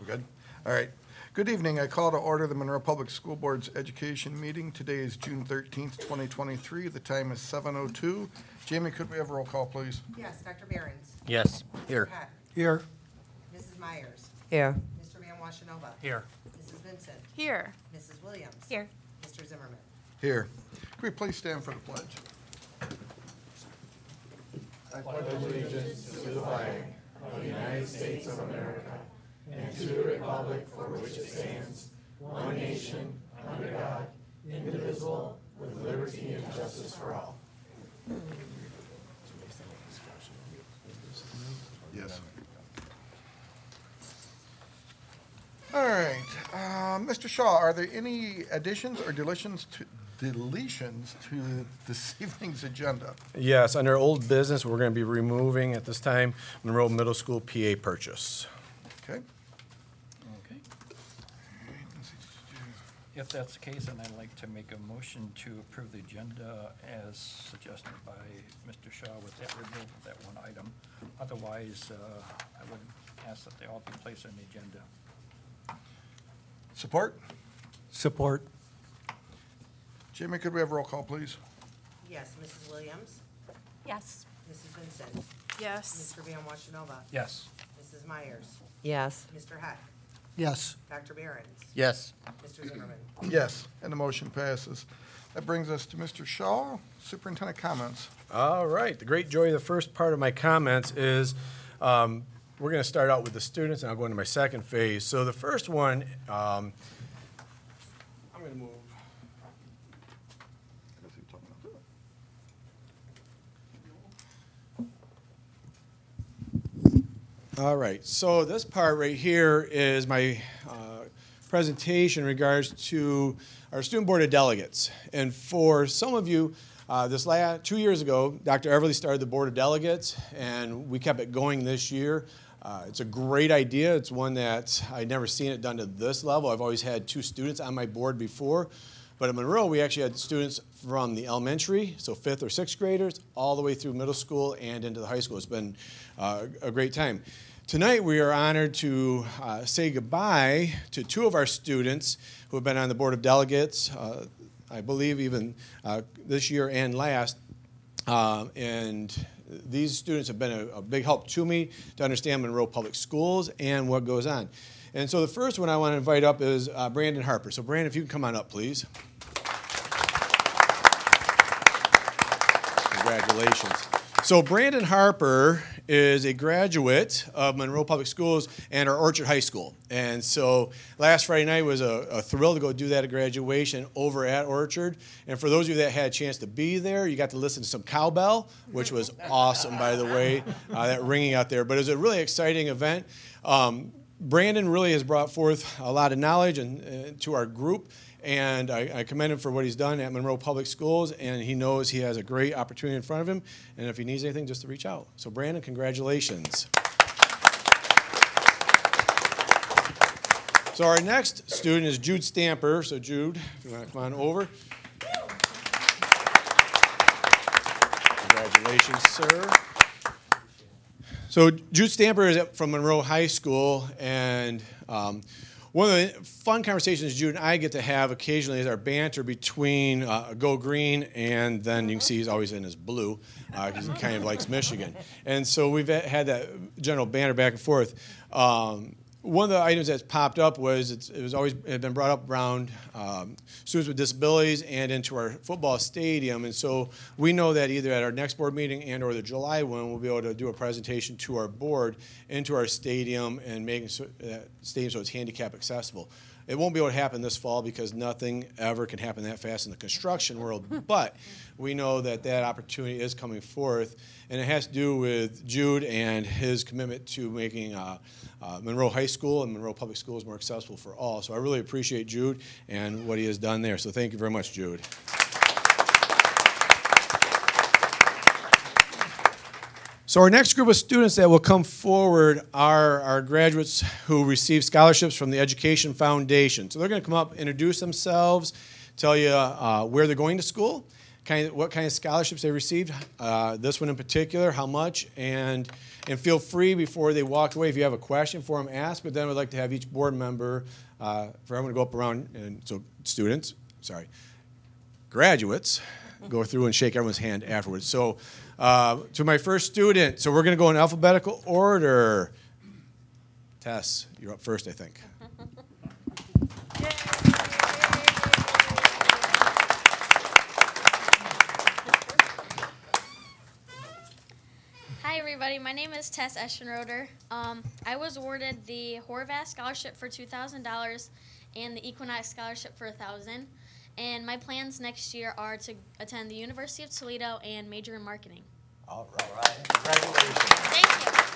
Good. All right. Good evening. I call to order the Monroe Public School Board's education meeting. Today is June 13th, 2023. The time is 7:02. Jamie, could we have a roll call, please? Yes, Dr. Behrens. Yes. Here. Mr. Heck. Here. Mrs. Myers. Here. Mr. Van Washenova. Here. Mrs. Vincent. Here. Mrs. Williams. Here. Mr. Zimmerman. Here. Could we please stand for the pledge? Yes. All right. Mr. Shaw, are there any additions or deletions to this evening's agenda? Yes, under old business, we're going to be removing at this time Monroe Middle School PA purchase. Okay. Okay. If that's the case, then I'd like to make a motion to approve the agenda as suggested by Mr. Shaw with that removal of that one item. Otherwise, I would ask that they all be placed on the agenda. Support? Support. Jamie, could we have a roll call, please? Yes, Mrs. Williams. Yes. Mrs. Vincent. Yes. Mr. Van Washenova. Yes. Mrs. Myers. Yes. Mr. Heck. Yes. Dr. Behrens. Yes. Mr. Zimmerman. Yes, and the motion passes. That brings us to Mr. Shaw, superintendent comments. All right. The great joy of the first part of my comments is we're going to start out with the students, and I'll go into my second phase. So the first one, I'm going to move. All right, so this part right here is my presentation in regards to our Student Board of Delegates. And for some of you, 2 years ago, Dr. Everly started the Board of Delegates, and we kept it going this year. It's a great idea. It's one that I'd never seen it done to this level. I've always had 2 students on my board before. But at Monroe, we actually had students from the elementary, so 5th or 6th graders, all the way through middle school and into the high school. It's been a great time. Tonight, we are honored to say goodbye to 2 of our students who have been on the Board of Delegates, I believe even this year and last. And these students have been a big help to me to understand Monroe Public Schools and what goes on. And so the first one I want to invite up is Brandon Harper. So Brandon, if you can come on up, please. Congratulations. So Brandon Harper is a graduate of Monroe Public Schools and our Orchard High School. And so last Friday night was a thrill to go do that at graduation over at Orchard. And for those of you that had a chance to be there, you got to listen to some cowbell, which was awesome, by the way, that ringing out there. But it was a really exciting event. Brandon really has brought forth a lot of knowledge to our group, and I commend him for what he's done at Monroe Public Schools, and he knows he has a great opportunity in front of him, and if he needs anything, just to reach out. So Brandon, congratulations. So our next student is Jude Stamper. So Jude, if you want to come on over. Congratulations, sir. So Jude Stamper is from Monroe High School, and one of the fun conversations Jude and I get to have occasionally is our banter between Go Green, and then you can see he's always in his blue because he kind of likes Michigan. And so we've had that general banter back and forth. One of the items that's popped up was it had been brought up around students with disabilities and into our football stadium, and so we know that either at our next board meeting and or the July one, we'll be able to do a presentation to our board into our stadium and making that stadium so it's handicap accessible. It won't be able to happen this fall because nothing ever can happen that fast in the construction world, but we know that that opportunity is coming forth, and it has to do with Jude and his commitment to making Monroe High School and Monroe Public Schools more accessible for all. So I really appreciate Jude and what he has done there. So thank you very much, Jude. So our next group of students that will come forward are our graduates who receive scholarships from the Education Foundation. So they're going to come up, introduce themselves, tell you where they're going to school, what kind of scholarships they received, this one in particular, how much, and feel free before they walk away, if you have a question for them, ask, but then we'd like to have each board member, for everyone to go up around, and so graduates, go through and shake everyone's hand afterwards. So to my first student, so we're going to go in alphabetical order. Tess, you're up first, I think. Hi everybody, my name is Tess Eschenroder. I was awarded the Horvath Scholarship for $2,000 and the Equinox Scholarship for $1,000. And my plans next year are to attend the University of Toledo and major in marketing. All right. Congratulations. Thank you.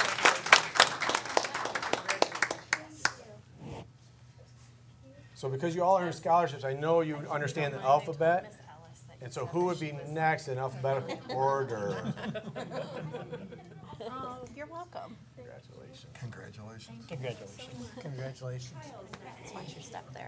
So because you all earned scholarships, I know you understand the alphabet. And so who would be next in alphabetical order? You're welcome. Congratulations. Congratulations. Congratulations. Congratulations. Watch your step there.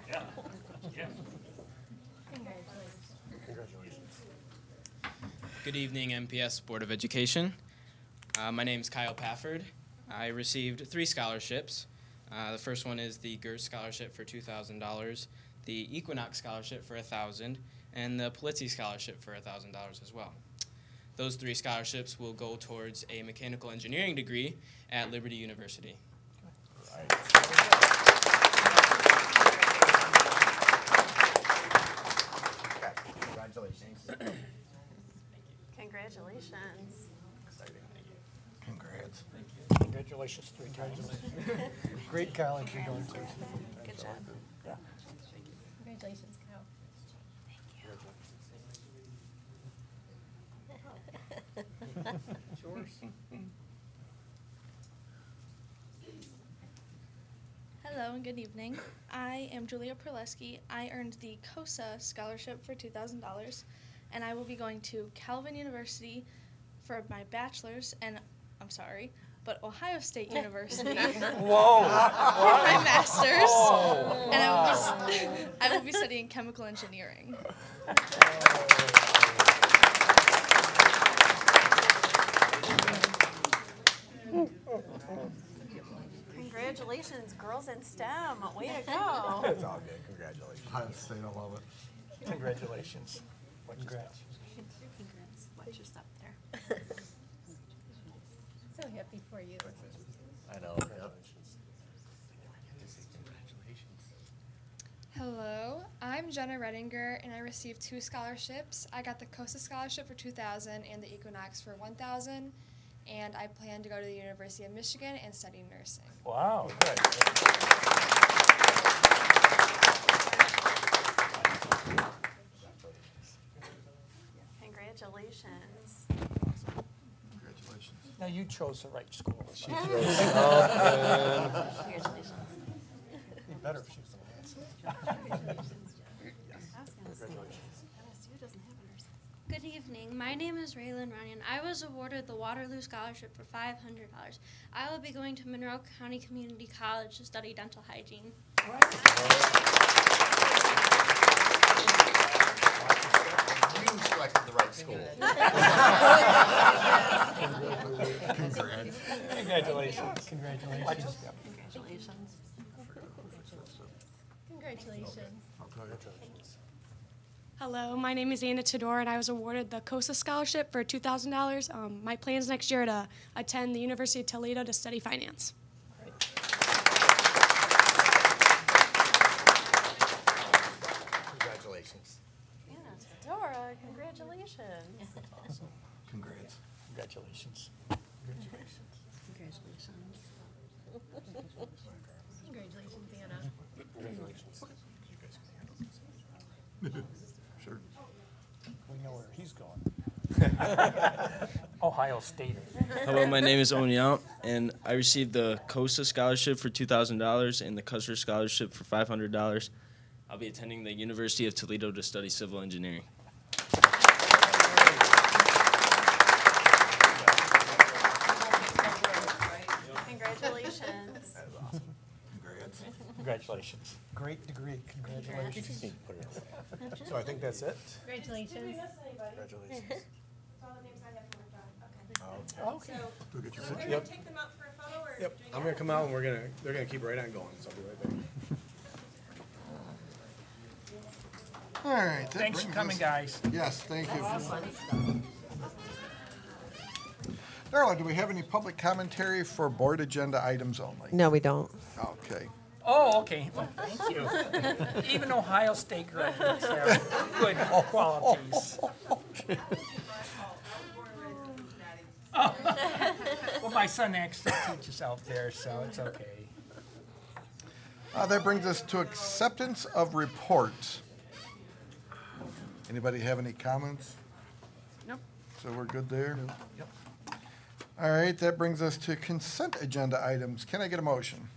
Congratulations. Good evening, MPS Board of Education. My name is Kyle Pafford. I received 3 scholarships. The first one is the GERS Scholarship for $2,000, the Equinox Scholarship for $1,000, and the Polizzi Scholarship for $1,000 as well. Those 3 scholarships will go towards a mechanical engineering degree at Liberty University. Congratulations. Congratulations. Congrats. Congratulations 3 times. Great college you're going to. Good job. Congratulations, Kyle. Hello and good evening. I am Julia Perleski. I earned the COSA scholarship for $2,000, and I will be going to Calvin University for my bachelor's, and I'm sorry, but Ohio State University Whoa! for my master's, and I will be studying chemical engineering. Congratulations, girls in STEM. Way to go. It's all good. Congratulations. Ohio State, I love it. Congratulations. Congrats. Congrats. Watch your step there. So happy for you. I know. Hello, I'm Jenna Redinger, and I received 2 scholarships. I got the COSA scholarship for $2,000 and the Equinox for $1,000, and I plan to go to the University of Michigan and study nursing. Wow, good. Congratulations. Congratulations. Now you chose the right school. Congratulations. Be better if she was the I was going to say, MSU doesn't have a nursing. Good evening. My name is Raylan Runyon. I was awarded the Waterloo Scholarship for $500. I will be going to Monroe County Community College to study dental hygiene. You selected the right school. Congrats. Congratulations. Congratulations. Congratulations. Congratulations. Hello, my name is Anna Tedor, and I was awarded the COSA scholarship for $2,000. My plans next year are to attend the University of Toledo to study finance. Congratulations. Anna Dora, congratulations. Awesome. Congrats. Congratulations. Congratulations. Congratulations, Anna. Sure. We know where he's going. Ohio State. Hello, my name is Onyal, and I received the COSA scholarship for $2,000 and the Custer scholarship for $500. I'll be attending the University of Toledo to study civil engineering. Congratulations. That was awesome. Congrats. Congratulations. Great degree, congratulations. So I think that's it. Congratulations. Congratulations. Okay. Go get your So we're picture. gonna take them out for a photo or? Yep, doing I'm it? gonna come out and they're gonna keep right on going, so I'll be right back. All right. that Thanks for brings coming, us- guys. Yes, thank you. Darla, do we have any public commentary for board agenda items only? No, we don't. Okay. Oh, okay, well, thank you. Even Ohio State graduates have good qualities. Well, my son actually teaches out there, so it's okay. That brings us to acceptance of reports. Anybody have any comments? Nope. So we're good there? Yep. All right, that brings us to consent agenda items. Can I get a motion?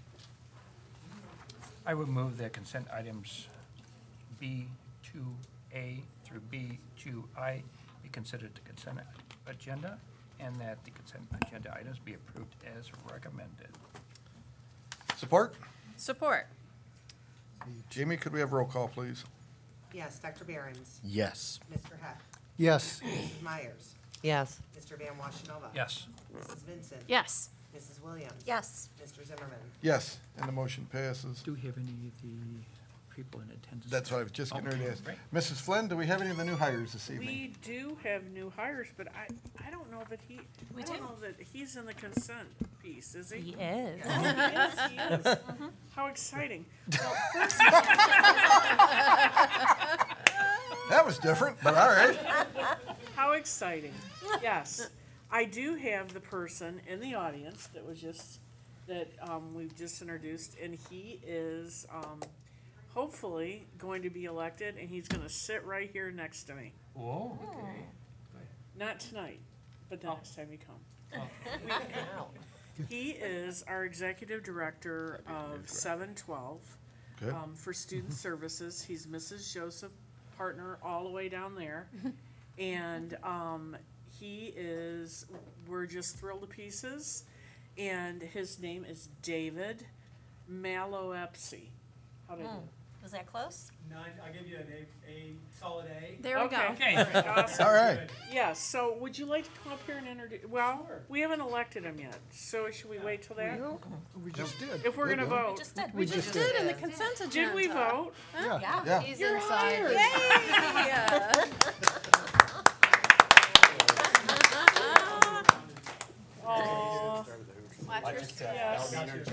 I would move that consent items B2A through B2I be considered the consent agenda, and that the consent agenda items be approved as recommended. Support? Support. Jamie, could we have roll call, please? Yes, Dr. Behrens, Yes. Mr. Heck, Yes. Mrs. Myers, Yes. Mr. Van Washenova. Yes. Mrs. Vincent. Yes. Mrs. Williams. Yes. Mr. Zimmerman. Yes, and the motion passes. Do we have any of the people in attendance? That's what I was just getting ready to ask. Great. Mrs. Flynn, do we have any of the new hires this evening? We do have new hires, but I don't know that I don't know that he's in the consent piece, is he? He is. He is. How exciting. Well, first, That was different, but all right. how exciting. Yes. I do have the person in the audience that was just, we've just introduced, and he is, hopefully going to be elected, and he's gonna sit right here next to me. Whoa, okay. Not tonight, but the next time you come. He is our executive director of 712 Okay. for student services. He's Mrs. Joseph partner all the way down there. And we're just thrilled to pieces. And his name is David Maloepsy. How did I do? Was that close? I'll give you a solid A. There we go. Okay. Awesome. All right. Yes, so would you like to come up here and introduce, well, we haven't elected him yet, so should we wait till that? We just did. If we're gonna vote. Just did. We just did. in the consent agenda. Did we vote? Yeah. He's You're inside. Oh, yes.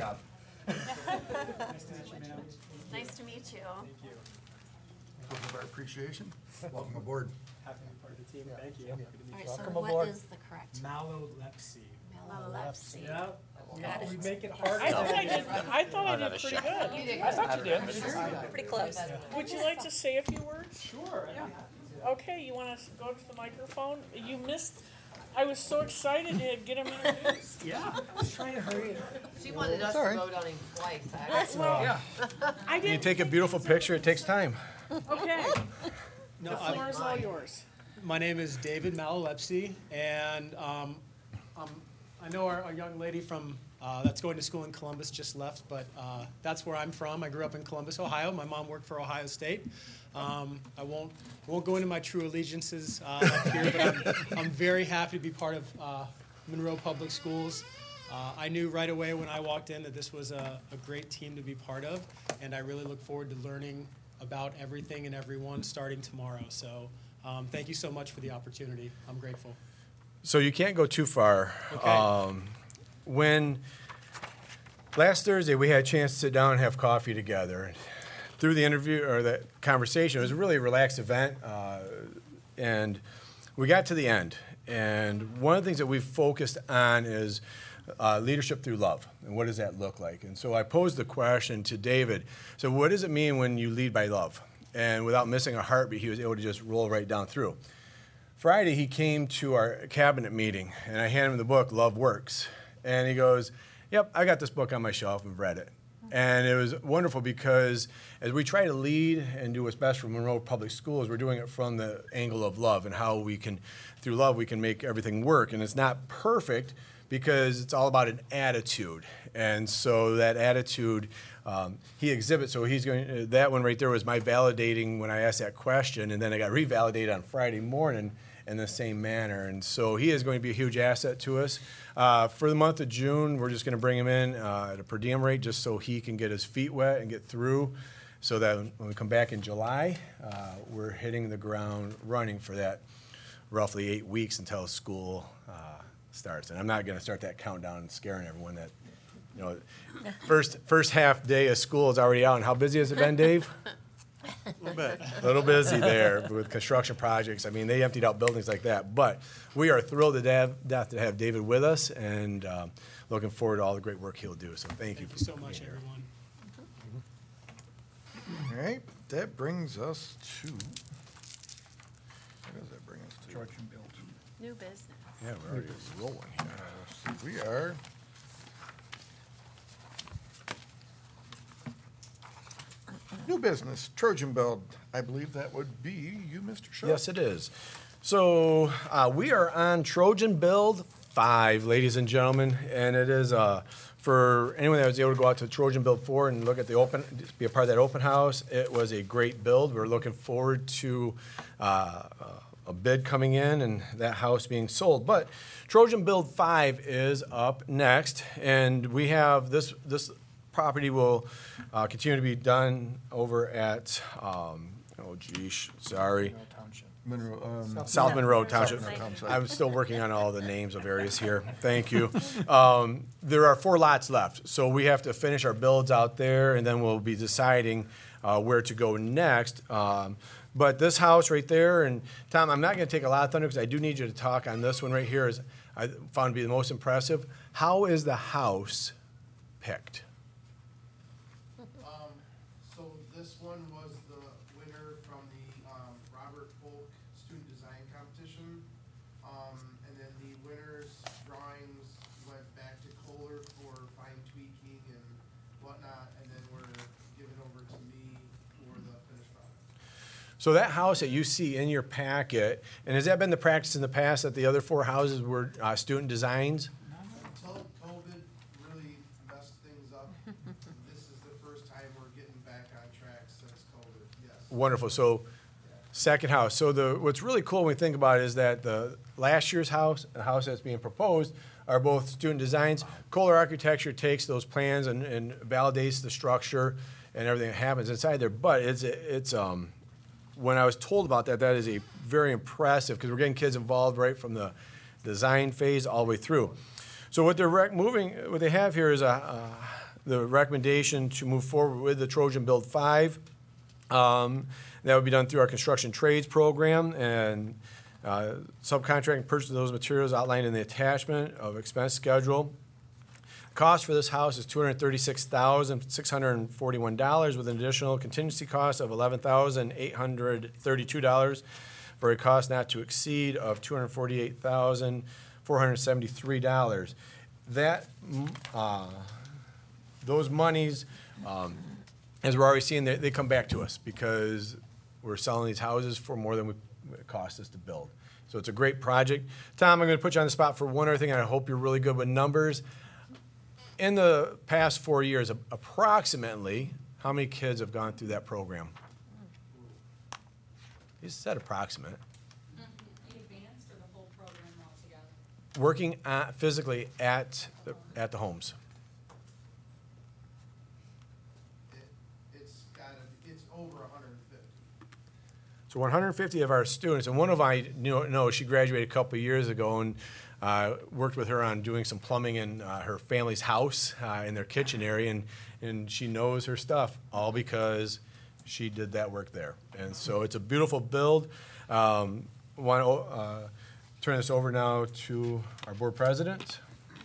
Nice to meet you. Proof of our appreciation. Welcome aboard. Happy to be part of the team. Thank you. Good to meet All right, you. so Welcome what aboard. is the correct? Malolepsy. Malolepsy. Yeah. Got it. We make it harder. I thought I did pretty good. I thought you did. Pretty close. Would you like to say a few words? Sure. Okay, you wanna go to the microphone? You missed, I was so excited to get him introduced. Yeah. I was trying to hurry it. She wanted us Sorry. to vote on him twice, actually. Well, Yeah. I You didn't, take a beautiful picture, it takes time. okay, No, the floor is all yours. my name is David Malolepsy, and I know our young lady from that's going to school in Columbus just left, but that's where I'm from. I grew up in Columbus, Ohio. My mom worked for Ohio State. I won't go into my true allegiances up here, but I'm very happy to be part of Monroe Public Schools. I knew right away when I walked in that this was a great team to be part of, and I really look forward to learning about everything and everyone starting tomorrow. So thank you so much for the opportunity. I'm grateful. So you can't go too far. Okay. When last Thursday we had a chance to sit down and have coffee together, through the interview or the conversation, it was a really relaxed event, and we got to the end. And one of the things that we've focused on is leadership through love, and what does that look like? And so I posed the question to David. So what does it mean when you lead by love? And without missing a heartbeat, he was able to just roll right down through. Friday, he came to our cabinet meeting, and I handed him the book, Love Works. And he goes, yep, I got this book on my shelf and read it. And it was wonderful because as we try to lead and do what's best for Monroe Public Schools, we're doing it from the angle of love and how we can, through love, we can make everything work. And it's not perfect because it's all about an attitude. And so that attitude, he exhibits, so he's going, that one right there was my validating when I asked that question, and then I got revalidated on Friday morning in the same manner. And so he is going to be a huge asset to us. For the month of June, we're just going to bring him in at a per diem rate just so he can get his feet wet and get through so that when we come back in July, we're hitting the ground running for that roughly 8 weeks until school starts. And I'm not going to start that countdown and scaring everyone that, you know, first half day of school is already out. And how busy has it been, Dave? A little bit. A little busy there with construction projects. I mean, they emptied out buildings like that. But we are thrilled to have David with us and looking forward to all the great work he'll do. So thank you. Thank you so much, everyone. All right, that brings us to, what does that bring us to? Trojan Build. New business. Yeah, we're already rolling here. We are. New business, Trojan Build. I believe that would be you, Mr. Shaw. Yes, it is. So we are on Trojan Build 5, ladies and gentlemen, and it is for anyone that was able to go out to Trojan Build 4 and look at the open, be a part of that open house. It was a great build. We're looking forward to a bid coming in and that house being sold. But Trojan Build 5 is up next, and we have this property will continue to be done over at, South Monroe Township. I'm still working on all the names of areas here. Thank you. There are 4 lots left, so we have to finish our builds out there, and then we'll be deciding where to go next. But this house right there, and Tom, I'm not going to take a lot of thunder because I do need you to talk on this one right here. Is I found to be the most impressive. How is the house picked? So this one was the winner from the Robert Folk Student Design Competition. And then the winner's drawings went back to Kohler for fine tweaking and whatnot, and then were given over to me for the finished product. So that house that you see in your packet, and has that been the practice in the past that the other 4 houses were student designs? Until COVID really messed things up, this is the first time we're getting back on track since COVID, yes. Wonderful. So second house. So what's really cool when we think about it is that the last year's house and the house that's being proposed are both student designs. Kohler Architecture takes those plans and validates the structure and everything that happens inside there. But it's when I was told about that, that is a very impressive, because we're getting kids involved right from the design phase all the way through. So what they're what they have here is the recommendation to move forward with the Trojan Build 5. That would be done through our construction trades program, and subcontracting purchase of those materials outlined in the attachment of expense schedule. Cost for this house is $236,641 with an additional contingency cost of $11,832 for a cost not to exceed of $248,473. That those monies, as we're already seeing, they come back to us because we're selling these houses for more than it cost us to build. So it's a great project. Tom, I'm going to put you on the spot for one other thing, and I hope you're really good with numbers. In the past 4 years, approximately, how many kids have gone through that program? You said approximate. The advanced or the whole program altogether? Working physically at the homes. It's over 150. So 150 of our students, and one of I know she graduated a couple of years ago, and worked with her on doing some plumbing in her family's house in their kitchen area, and she knows her stuff, all because she did that work there. And so it's a beautiful build. Want to turn this over now to our board president.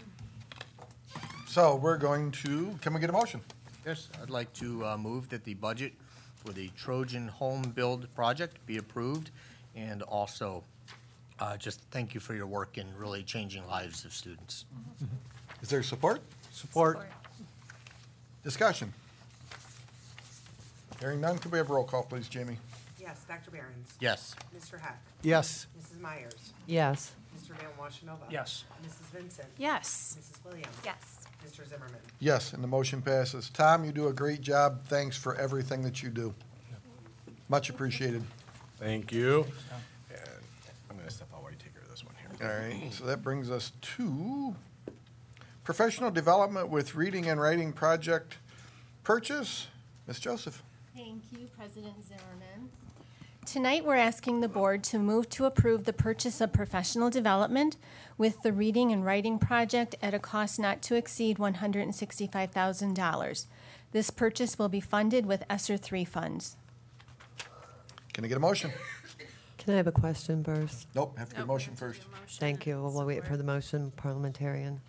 So we're going to, can we get a motion? Yes, I'd like to move that the budget for the Trojan Home Build project be approved, and also just thank you for your work in really changing lives of students. Is there support? Support. Discussion. Hearing none, could we have roll call, please, Jamie? Yes, Dr. Behrens? Yes. Mr. Heck? Yes. Mrs. Myers? Yes. Mr. Van Washenova? Yes. Mrs. Vincent? Yes. Mrs. Williams? Yes. Mr. Zimmerman? Yes, and the motion passes. Tom, you do a great job. Thanks for everything that you do. Much appreciated. Thank you. And I'm going to step out while you take care of this one here. All right, so that brings us to professional development with reading and writing project purchase. Ms. Joseph. Thank you, President Zimmerman. Tonight, we're asking the board to move to approve the purchase of professional development with the reading and writing project at a cost not to exceed $165,000. This purchase will be funded with ESSER 3 funds. Can I get a motion? Can I have a question first? Nope, have to get a motion first. Thank you. We'll wait for the motion, parliamentarian.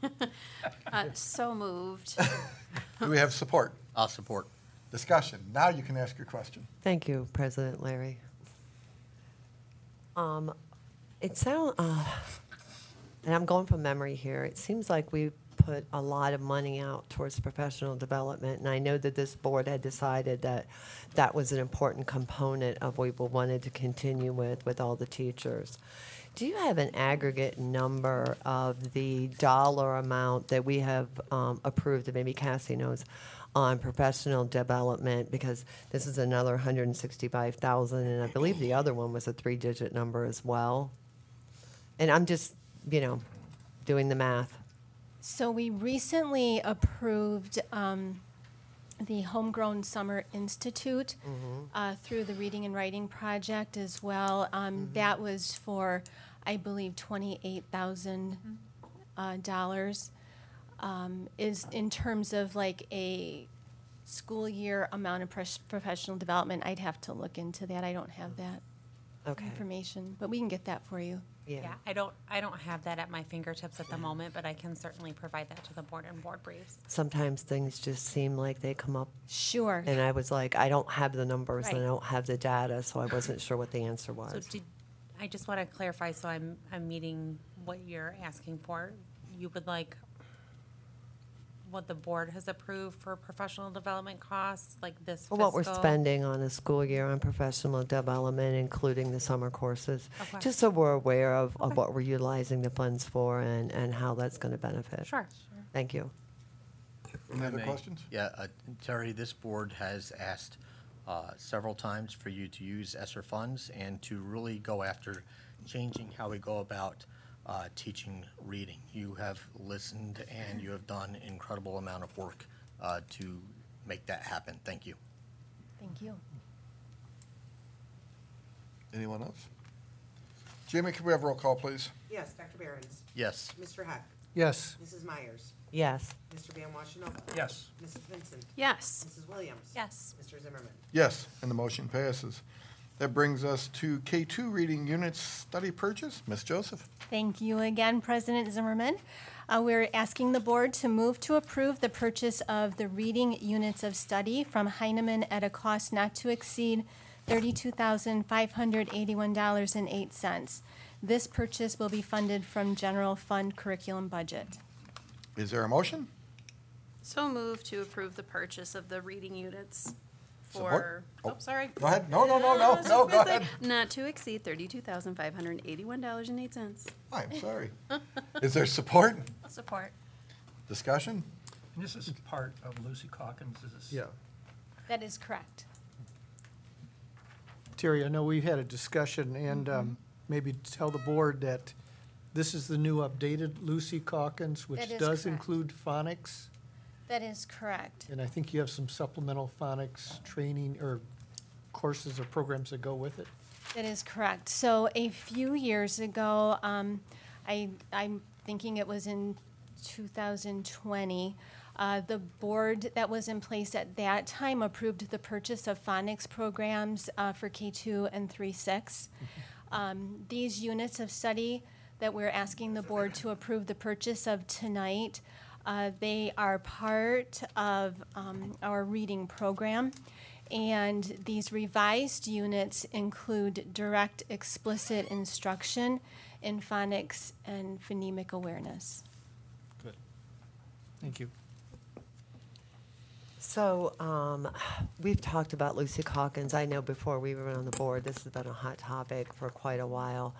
So moved. Do we have support? I'll support. Discussion. Now you can ask your question. Thank you, President Larry. It sounds, and I'm going from memory here, it seems like we put a lot of money out towards professional development, and I know that this board had decided that that was an important component of what we wanted to continue with all the teachers. Do you have an aggregate number of the dollar amount that we have approved, that maybe Cassie knows, on professional development? Because this is another $165,000, and I believe the other one was a 3-digit number as well. And I'm just, doing the math. So we recently approved the Homegrown Summer Institute through the Reading and Writing Project as well. That was for, I believe, $28,000. Is in terms of like a school year amount of professional development. I'd have to look into that. I don't have that information, but we can get that for you. Yeah, I don't have that at my fingertips at the moment, but I can certainly provide that to the board in board briefs. Sometimes things just seem like they come up. Sure. And I was like, I don't have the numbers and I Right. don't have the data, so I wasn't sure what the answer was. So I just want to clarify, so I'm meeting what you're asking for. You would like what the board has approved for professional development costs, like this Well, what we're fiscal? spending on a school year on professional development, including the summer courses, Okay. just so we're aware of what we're utilizing the funds for and how that's going to benefit. Sure. Thank you. Any other questions? Yeah, Terry, this board has asked several times for you to use ESSER funds and to really go after changing how we go about teaching reading. You have listened and you have done an incredible amount of work to make that happen. Thank you. Thank you. Anyone else? Jamie, can we have roll call, please? Yes, Dr. Behrens? Yes. Mr. Heck? Yes. Mrs. Myers? Yes. Mr. Van Washenova? Yes. Mrs. Vincent? Yes. Mrs. Williams? Yes. Mr. Zimmerman? Yes, and the motion passes. That brings us to K2 reading units study purchase. Ms. Joseph. Thank you again, President Zimmerman. We're asking the board to move to approve the purchase of the reading units of study from Heinemann at a cost not to exceed $32,581.08. This purchase will be funded from general fund curriculum budget. Is there a motion? So moved to approve the purchase of the reading units Support? for, sorry. Go ahead. No, go ahead. Not to exceed $32,581.08. I'm sorry. Is there support? Support. Discussion? And this is part of Lucy Calkins, is this? Yeah. That is correct. Terry, I know we've had a discussion, and maybe tell the board that this is the new updated Lucy Calkins, which That is does correct. include phonics. That is correct. And I think you have some supplemental phonics training or courses or programs that go with it. That is correct. So a few years ago, I'm thinking it was in 2020, the board that was in place at that time approved the purchase of phonics programs for K2 and 3-6. These units of study that we're asking the board to approve the purchase of tonight, they are part of our reading program. And these revised units include direct explicit instruction in phonics and phonemic awareness. Good. Thank you. So we've talked about Lucy Calkins. I know before we were on the board, this has been a hot topic for quite a while.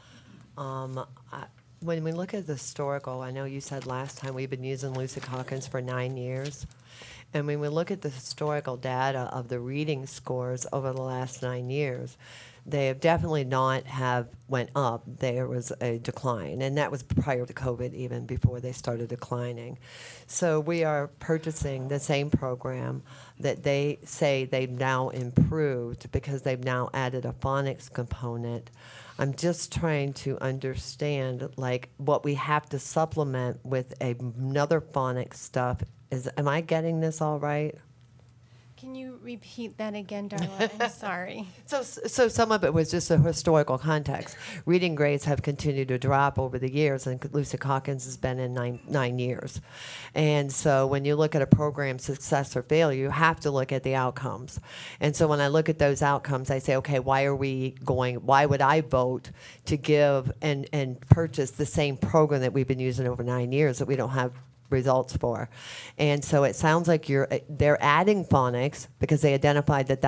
When we look at the historical, I know you said last time we've been using Lucy Calkins for 9 years. And when we look at the historical data of the reading scores over the last 9 years, they have definitely not have went up. There was a decline, and that was prior to COVID, even before they started declining. So we are purchasing the same program that they say they've now improved because they've now added a phonics component. I'm just trying to understand, like, what we have to supplement with another phonics stuff. Am I getting this all right? Can you repeat that again, Darla? I'm sorry. So some of it was just a historical context. Reading grades have continued to drop over the years, and Lucy Calkins has been in nine years. And so when you look at a program's success or failure, you have to look at the outcomes. And so when I look at those outcomes, I say, okay, why would I vote to give and purchase the same program that we've been using over 9 years that we don't have results for? And so it sounds like they're adding phonics because they identified that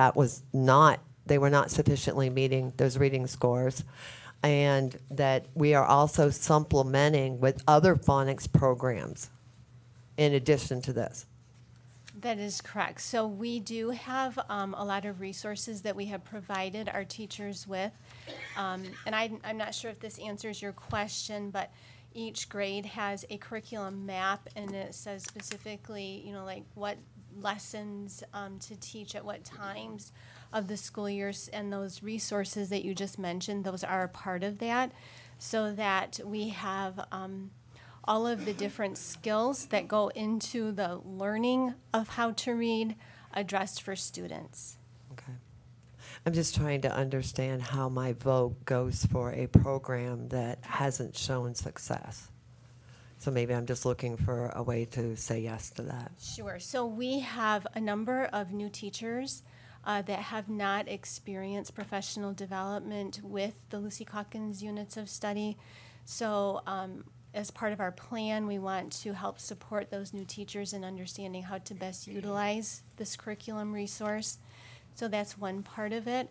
they were not sufficiently meeting those reading scores, and that we are also supplementing with other phonics programs in addition to this. That is correct. So we do have a lot of resources that we have provided our teachers with. And I'm not sure if this answers your question, but each grade has a curriculum map, and it says specifically, like what lessons to teach at what times of the school years, and those resources that you just mentioned, those are a part of that, so that we have all of the different skills that go into the learning of how to read addressed for students. Okay. I'm just trying to understand how my vote goes for a program that hasn't shown success. So maybe I'm just looking for a way to say yes to that. Sure. So we have a number of new teachers that have not experienced professional development with the Lucy Calkins units of study. So as part of our plan, we want to help support those new teachers in understanding how to best utilize this curriculum resource. So that's one part of it.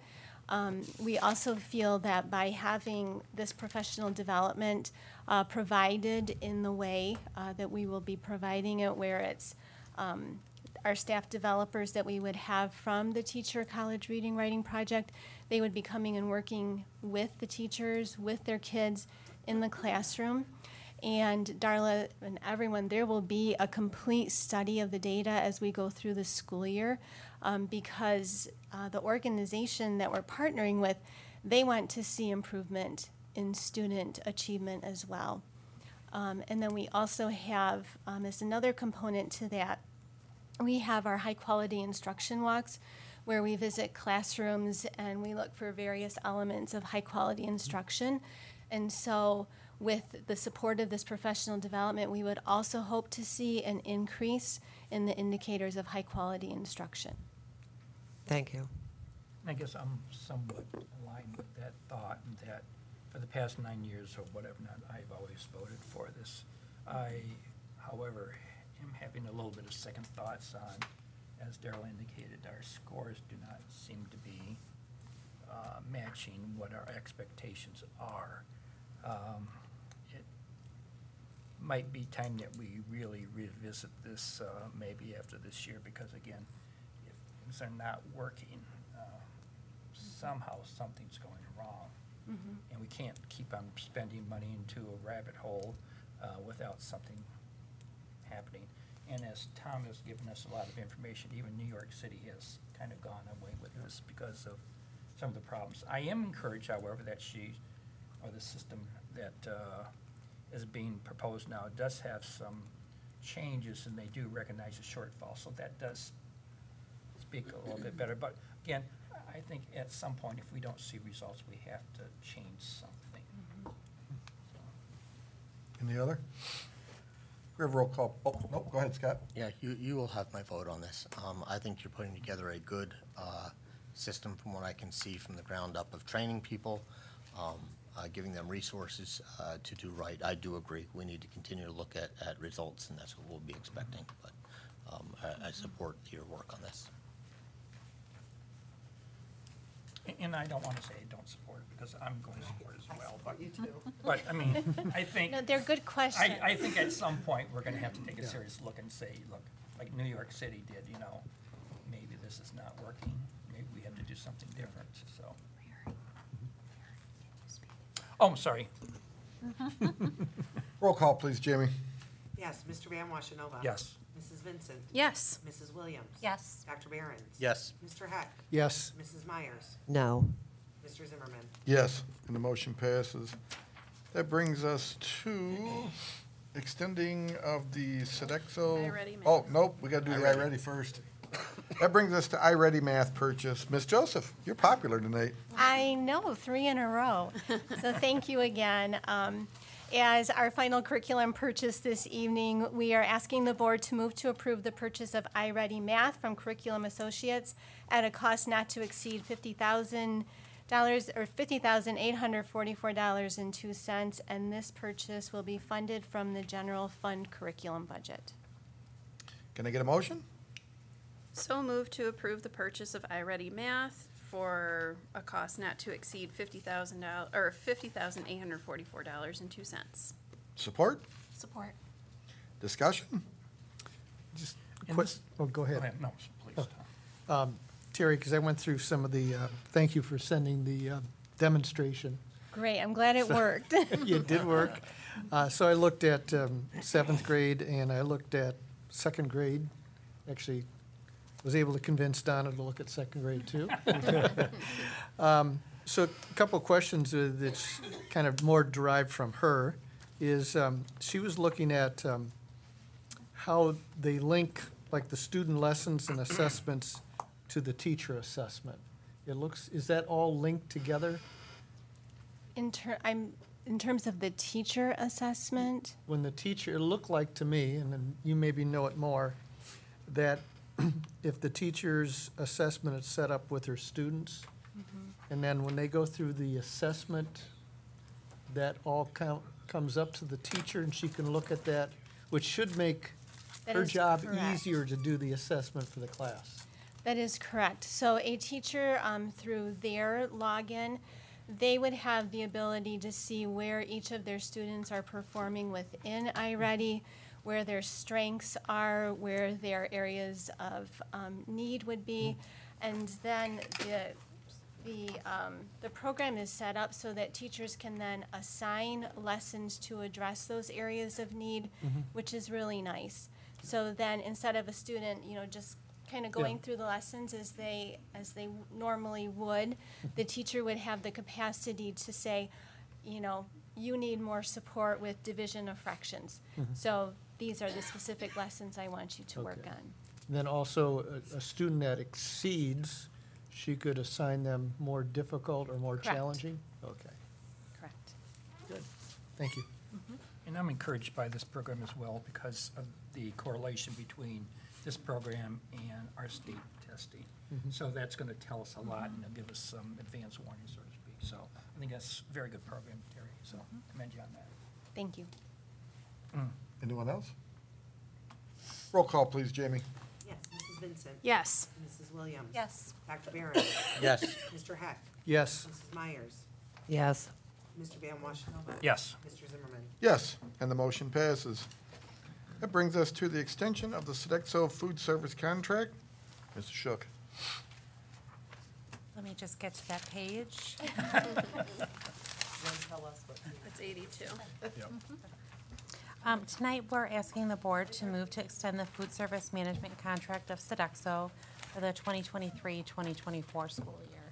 We also feel that by having this professional development provided in the way that we will be providing it, where it's our staff developers that we would have from the Teacher College Reading Writing Project, they would be coming and working with the teachers, with their kids in the classroom. And Darla and everyone, there will be a complete study of the data as we go through the school year, because the organization that we're partnering with, they want to see improvement in student achievement as well. And then we also have, as another component to that, we have our high quality instruction walks, where we visit classrooms and we look for various elements of high quality instruction. And so with the support of this professional development, we would also hope to see an increase in the indicators of high quality instruction. Thank you. I guess I'm somewhat aligned with that thought, and that for the past 9 years or whatever, I've always voted for this. I, however, am having a little bit of second thoughts on, as Darrell indicated, our scores do not seem to be matching what our expectations are. It might be time that we really revisit this maybe after this year, because again, if things are not working, somehow something's going wrong. Mm-hmm. And we can't keep on spending money into a rabbit hole without something happening. And as Tom has given us a lot of information, even New York City has kind of gone away with this because of some of the problems. I am encouraged, however, that the system that is being proposed now does have some changes, and they do recognize the shortfall, so that does speak a little bit better. But again, I think at some point, if we don't see results, we have to change something. Mm-hmm. Any other? We have a roll call. Oh, no, go ahead, Scott. Yeah, you will have my vote on this. I think you're putting together a good system from what I can see from the ground up of training people, giving them resources to do right. I do agree. We need to continue to look at results, and that's what we'll be expecting. But I support your work on this. And I don't want to say I don't support it, because I'm going to support it as well, but, You too. but, I mean, I think. No, they're good questions. I think at some point, we're gonna have to take a serious look and say, look, like New York City did, you know, maybe this is not working, maybe we have to do something different, so. Oh, I'm sorry. Roll call, please, Jamie. Yes, Mr. Van Washenova. Yes. Mrs. Vincent. Yes. Mrs. Williams. Yes. Dr. Behrens. Yes. Mr. Heck. Yes. Mrs. Myers. No. Mr. Zimmerman. Yes, and the motion passes. That brings us to extending of the Sodexo. iReady Math. Oh, nope, we gotta do the iReady first. That brings us to iReady Math purchase. Ms. Joseph, you're popular tonight. I know, 3 in a row. So thank you again. As our final curriculum purchase this evening, we are asking the board to move to approve the purchase of iReady Math from Curriculum Associates at a cost not to exceed $50,000 or $50,844.02, and this purchase will be funded from the general fund curriculum budget. Can I get a motion? So moved to approve the purchase of iReady Math for a cost not to exceed $50,000 or $50,844.02. Support? Support. Discussion? Just And quick, this- oh, go ahead. No, please, Tom. Terry, because I went through some of the, thank you for sending the demonstration. Great, I'm glad it worked. It did work. So I looked at 7th grade and I looked at 2nd grade. Actually, was able to convince Donna to look at 2nd grade too. So a couple of questions that's kind of more derived from her is she was looking at how they link like the student lessons and assessments to the teacher assessment. It looks, is that all linked together? In terms of the teacher assessment, When the teacher, it looked like to me, and then you maybe know it more, that if the teacher's assessment is set up with her students, and then when they go through the assessment, that all comes up to the teacher and she can look at that, which should make That her is job correct. easier to do the assessment for the class. that is correct. So a teacher, through their login, they would have the ability to see where each of their students are performing within iReady, where their strengths are, where their areas of need would be. And then the program is set up so that teachers can then assign lessons to address those areas of need, which is really nice. So then instead of a student, just kind of going through the lessons as they normally would, the teacher would have the capacity to say, you need more support with division of fractions. So these are the specific lessons I want you to work Okay. on. And then also, a student that exceeds, she could assign them more difficult or more Correct. challenging? Okay, Correct. good. Thank you. And I'm encouraged by this program as well because of the correlation between this program and our state testing. So that's going to tell us a lot and it'll give us some advance warning, so to speak. So I think that's a very good program, Terry, so commend you on that. Thank you. Anyone else? Roll call, please, Jamie. Yes, Mrs. Vincent. Yes. Mrs. Williams. Yes. Dr. Behrens. Yes. Mr. Heck. Yes. Mrs. Myers. Yes. Mr. Van Washenova. Yes. Mr. Zimmerman. Yes, and the motion passes. That brings us to the extension of the Sodexo food service contract. Mr. Shook. Let me just get to that page. It's 82. Tonight, we're asking the board to move to extend the food service management contract of Sodexo for the 2023-2024 school year.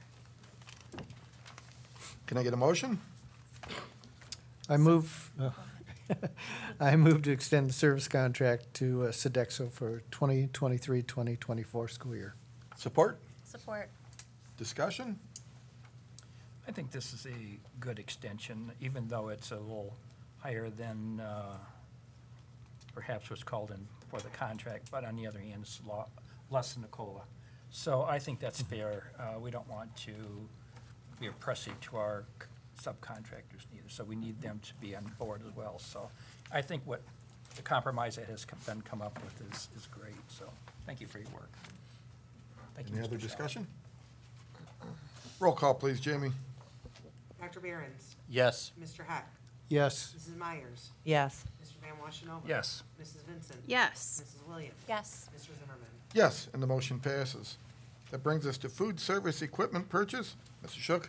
Can I get a motion? I move, I move to extend the service contract to Sodexo for 2023-2024 school year. Support? Support. Discussion? I think this is a good extension, even though it's a little higher than perhaps what's called in for the contract, but on the other hand, it's less than the COLA. So I think that's fair. We don't want to be oppressive to our subcontractors neither, so we need them to be on board as well. So I think what the compromise that has been come up with is great, so thank you for your work. Thank you, Any Mr. other Shaw. discussion? Roll call, please, Jamie. Dr. Behrens, Yes. Mr. Heck, Yes. Mrs. Myers, Yes. Mr. Van Washenova. Yes. Mrs. Vincent. Yes. Mrs. Williams. Yes. Mr. Zimmerman. Yes, and the motion passes. That brings us to food service equipment purchase. Mr. Shook?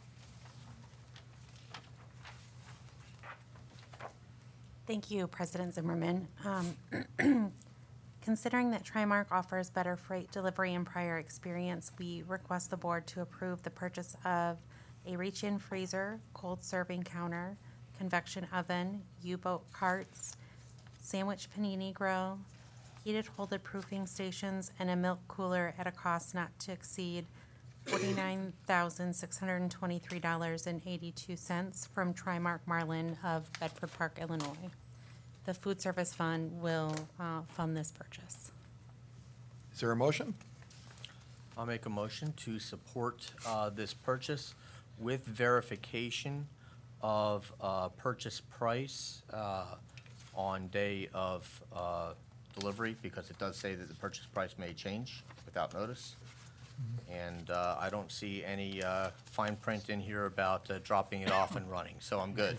Thank you, President Zimmerman. Considering that Trimark offers better freight delivery and prior experience, we request the board to approve the purchase of a reach-in freezer, cold serving counter, convection oven, U-boat carts, sandwich panini grill, heated holded proofing stations, and a milk cooler at a cost not to exceed $49,623.82 from Trimark Marlin of Bedford Park, Illinois. The Food Service Fund will fund this purchase. Is there a motion? I'll make a motion to support this purchase with verification of purchase price on day of delivery, because it does say that the purchase price may change without notice. And I don't see any fine print in here about dropping it off and running, so I'm good.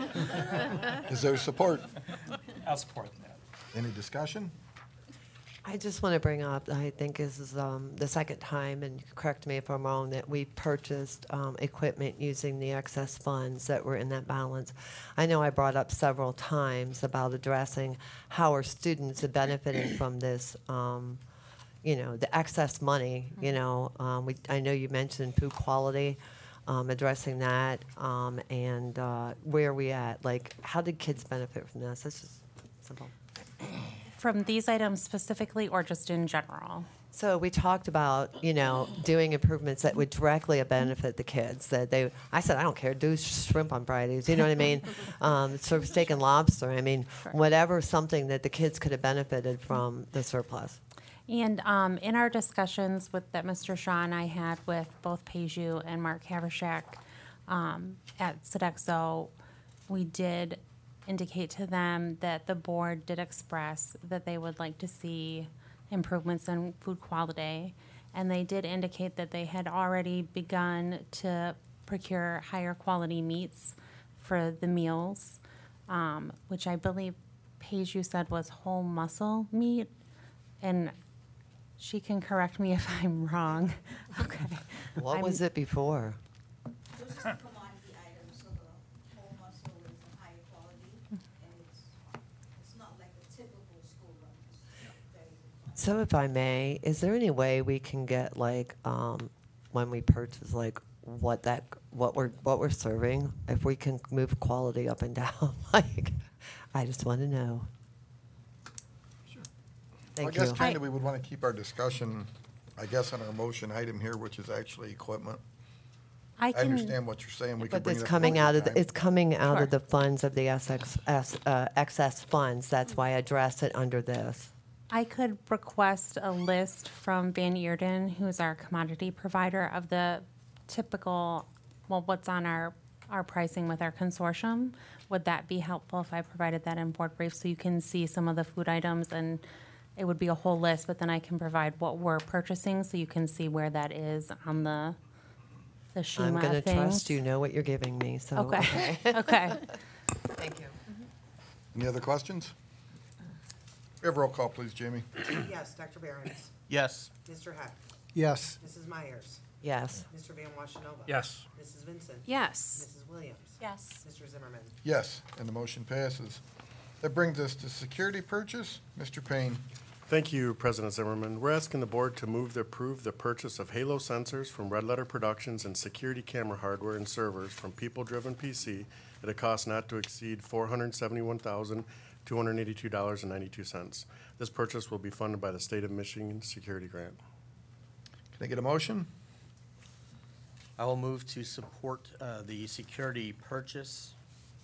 Is there support? I'll support that. Any discussion? I just want to bring up, I think this is the second time, and correct me if I'm wrong, that we purchased equipment using the excess funds that were in that balance. I know I brought up several times about addressing how our students are benefiting from this, the excess money, I know you mentioned food quality, addressing that, and where are we at? Like, how did kids benefit from this? It's just simple. From these items specifically, or just in general? So we talked about, doing improvements that would directly benefit the kids. I said, I don't care, do shrimp on Fridays, you know what I mean? Serve steak and lobster. I mean, whatever, something that the kids could have benefited from the surplus. And in our discussions that Mr. Shaw and I had with both Peju and Mark Havershak at Sodexo, we did indicate to them that the board did express that they would like to see improvements in food quality. And they did indicate that they had already begun to procure higher quality meats for the meals, which I believe Peju said was whole muscle meat. And she can correct me if I'm wrong. Okay. What was it before? Those are commodity items, so the whole muscle is a higher quality, and it's not like a typical school run. So if I may, is there any way we can get when we purchase what we're serving, if we can move quality up and down? I just want to know. Thank I guess you. kind of we would want to keep our discussion, I guess, on our motion item here, which is actually equipment. I understand what you're saying. We could But bring it's it up coming another out of time. it's coming out Sure. of the funds of the excess funds. That's why I addressed it under this. I could request a list from Van Eerden, who's our commodity provider, of the typical, what's on our pricing with our consortium. Would that be helpful if I provided that in board brief so you can see some of the food items? And it would be a whole list, but then I can provide what we're purchasing so you can see where that is on the schema I'm going to of things. trust you know what you're giving me. So Okay. Okay. Thank you. Any other questions? We have roll call, please, Jamie. Yes, Dr. Behrens, Yes. Mr. Heck, Yes. Mrs. Myers, Yes. Mr. Van Washenova. Yes. Mrs. Vincent. Yes. Mrs. Williams. Yes. Mr. Zimmerman. Yes, and the motion passes. That brings us to security purchase. Mr. Payne. Thank you, President Zimmerman. We're asking the board to move to approve the purchase of Halo sensors from Red Letter Productions and security camera hardware and servers from People Driven PC at a cost not to exceed $471,282.92. This purchase will be funded by the State of Michigan Security Grant. Can I get a motion? I will move to support the security purchase.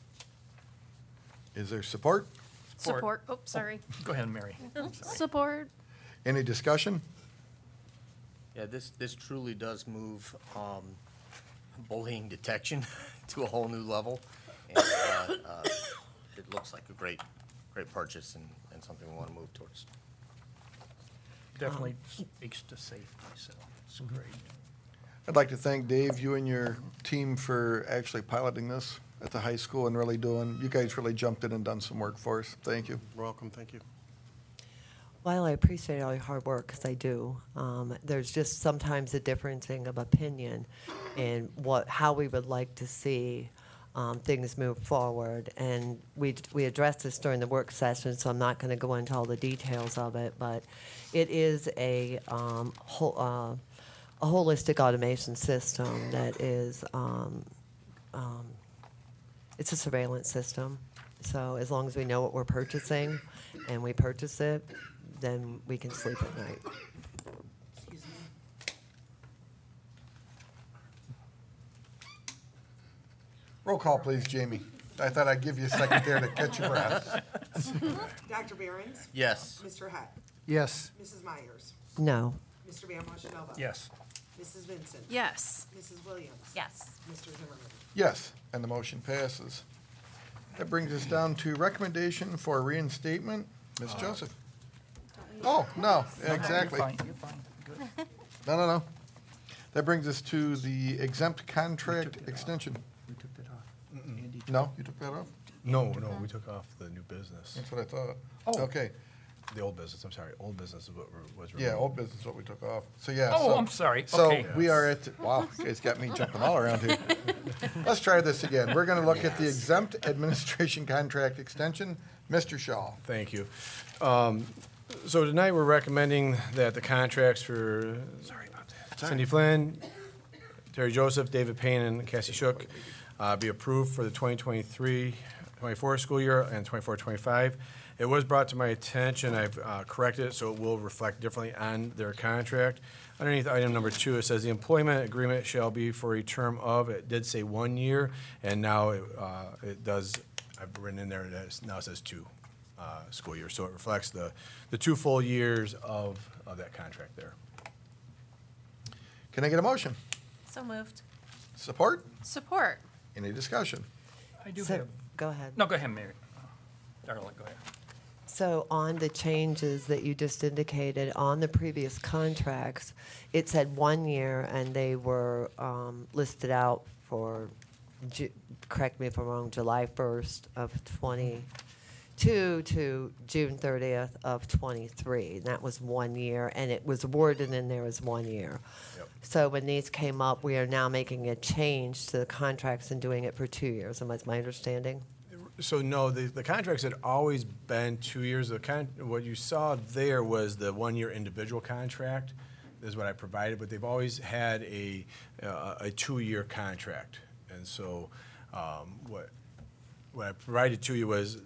Is there support? Support. Oh, sorry. Go ahead, Mary. I'm sorry. Support. Any discussion? Yeah, this truly does move bullying detection to a whole new level. And it looks like a great great purchase and something we want to move towards. Definitely speaks to safety, so it's great. I'd like to thank Dave, you and your team for actually piloting this at the high school and really you guys really jumped in and done some work for us. Thank you. You're welcome, thank you. While I appreciate all your hard work, because I do, there's just sometimes a differencing of opinion in how we would like to see things move forward. And we addressed this during the work session, so I'm not going to go into all the details of it, but it is a holistic automation system that is, it's a surveillance system. So as long as we know what we're purchasing and we purchase it, then we can sleep at night. Roll call, please, Jamie. I thought I'd give you a second there to catch your breath. Dr. Behrens? Yes. Mr. Hutt? Yes. Mrs. Myers? No. Mr. Van Washenova? Yes. Mrs. Vincent? Yes. Mrs. Williams? Yes. Mr. Zimmerman? Yes, and the motion passes. That brings us down to recommendation for reinstatement. Ms. Joseph? Oh, no, exactly. You're fine, good. No. That brings us to the exempt contract extension. We took that off. Andy, No, you took that off? No, we took off the new business. That's what I thought. Oh. Okay, The old business, I'm sorry, old business is what was removed. yeah, old business is what we took off. So, yeah. Oh, so- I'm sorry. So Okay. we are at, wow, you guys got me jumping all around here. Let's try this again. We're gonna look at the exempt administration contract extension. Mr. Shaw. Thank you. So tonight, we're recommending that the contracts for Cindy Flynn, Terry Joseph, David Payne, and Cassie Shook be approved for the 2023-24 school year and 24-25. It was brought to my attention, I've corrected it, so it will reflect differently on their contract. Underneath item number 2, it says the employment agreement shall be for a term of, it did say 1 year, and now it does, I've written in there, now it says 2 school years. So it reflects the 2 full years of that contract there. Can I get a motion? So moved. Support? Support. Any discussion? I do So- have, Go ahead. no, go ahead, Mary. Darla, go ahead. So on the changes that you just indicated, on the previous contracts, it said 1 year, and they were listed out for, correct me if I'm wrong, July 1st of 22 to June 30th of 23. And that was 1 year, and it was worded in there as 1 year. Yep. So when these came up, we are now making a change to the contracts and doing it for 2 years. Am I my understanding? So no, the contracts had always been 2 years. What you saw there was the 1 year individual contract, is what I provided, but they've always had a 2 year contract. And so what I provided to you was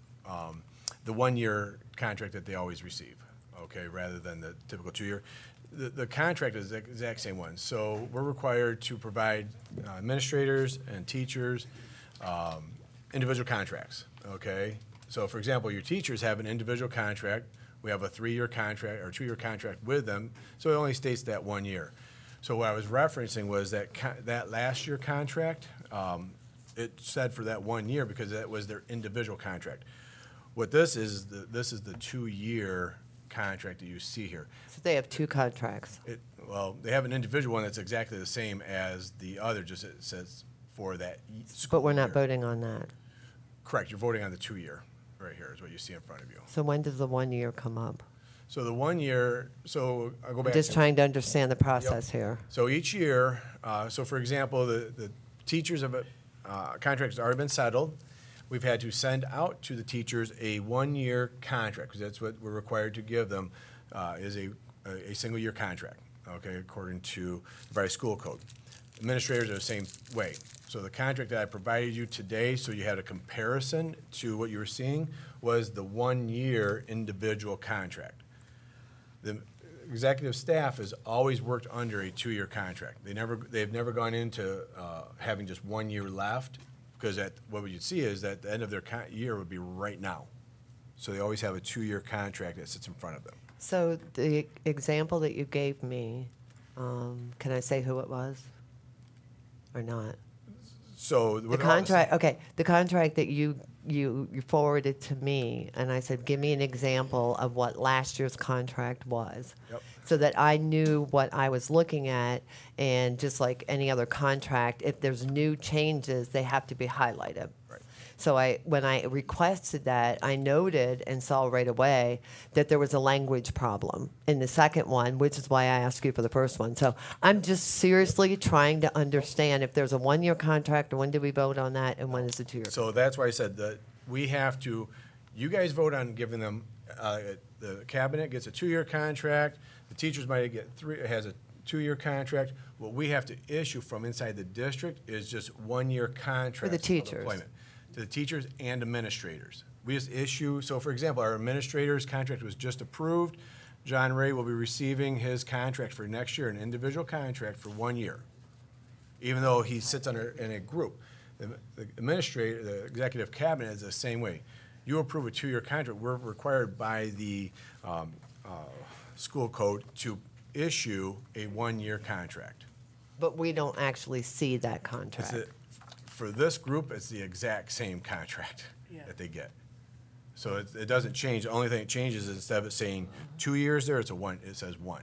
the 1 year contract that they always receive, okay, rather than the typical 2 year. The contract is the exact same one. So we're required to provide administrators and teachers individual contracts, okay? So for example, your teachers have an individual contract. We have a 3-year contract or 2-year contract with them, so it only states that 1 year. So what I was referencing was that that last year contract, it said for that 1 year because that was their individual contract. What this is the 2-year contract that you see here. So they have 2 contracts. Well, they have an individual one that's exactly the same as the other, just it says for that But we're not voting on that. Correct, you're voting on the 2 year, right here is what you see in front of you. So when does the 1 year come up? So the 1 year, so I'll go back. Just trying to understand the process here. So each year, so for example, the teachers of contracts have already been settled. We've had to send out to the teachers a 1 year contract, because that's what we're required to give them, is a single year contract, okay, according to the Variety School Code. Administrators are the same way. So the contract that I provided you today, so you had a comparison to what you were seeing, was the 1 year individual contract. The executive staff has always worked under a 2 year contract. They've never gone into having just 1 year left, because what you'd see is that the end of their year would be right now. So they always have a 2 year contract that sits in front of them. So the example that you gave me, can I say who it was? Or not? So The contract, okay, the contract that you you forwarded to me, and I said, give me an example of what last year's contract was. Yep. So that I knew what I was looking at, and just like any other contract, if there's new changes, they have to be highlighted. Right. So when I requested that, I noted and saw right away that there was a language problem in the second one, which is why I asked you for the first one. So I'm just seriously trying to understand if there's a one-year contract, or when did we vote on that, and when is it 2 year? So that's why I said that we have to, you guys vote on giving them, the cabinet gets a 2-year contract, the teachers might get has a 2-year contract. What we have to issue from inside the district is just 1-year contracts. For the of teachers. employment. To the teachers and administrators. We just issue, so for example, our administrator's contract was just approved. John Ray will be receiving his contract for next year, an individual contract for 1 year, even though he sits under in a group. The administrator, the executive cabinet is the same way. You approve a 2-year contract, we're required by the school code to issue a 1-year contract. But we don't actually see that contract. For this group, it's the exact same contract that they get. So it doesn't change. The only thing that changes is instead of it saying 2 years there, it's it says 1.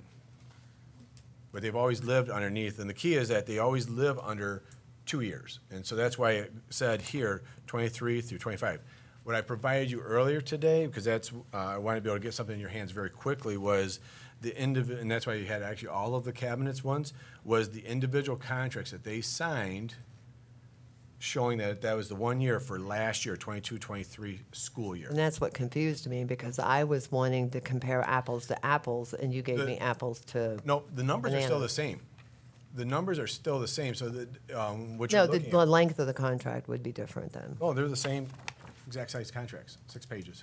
But they've always lived underneath, and the key is that they always live under 2 years. And so that's why it said here, 23 through 25. What I provided you earlier today, because that's, I wanted to be able to get something in your hands very quickly, was and that's why you had actually all of the cabinets ones, was the individual contracts that they signed showing that that was the 1 year for last year, 22-23 school year. And that's what confused me, because I was wanting to compare apples to apples, and you gave me apples to No, the numbers are still bananas. the same. The numbers are still the same, so that, what No, you're the looking the at. length of the contract would be different then. Oh, they're the same exact size contracts, 6 pages.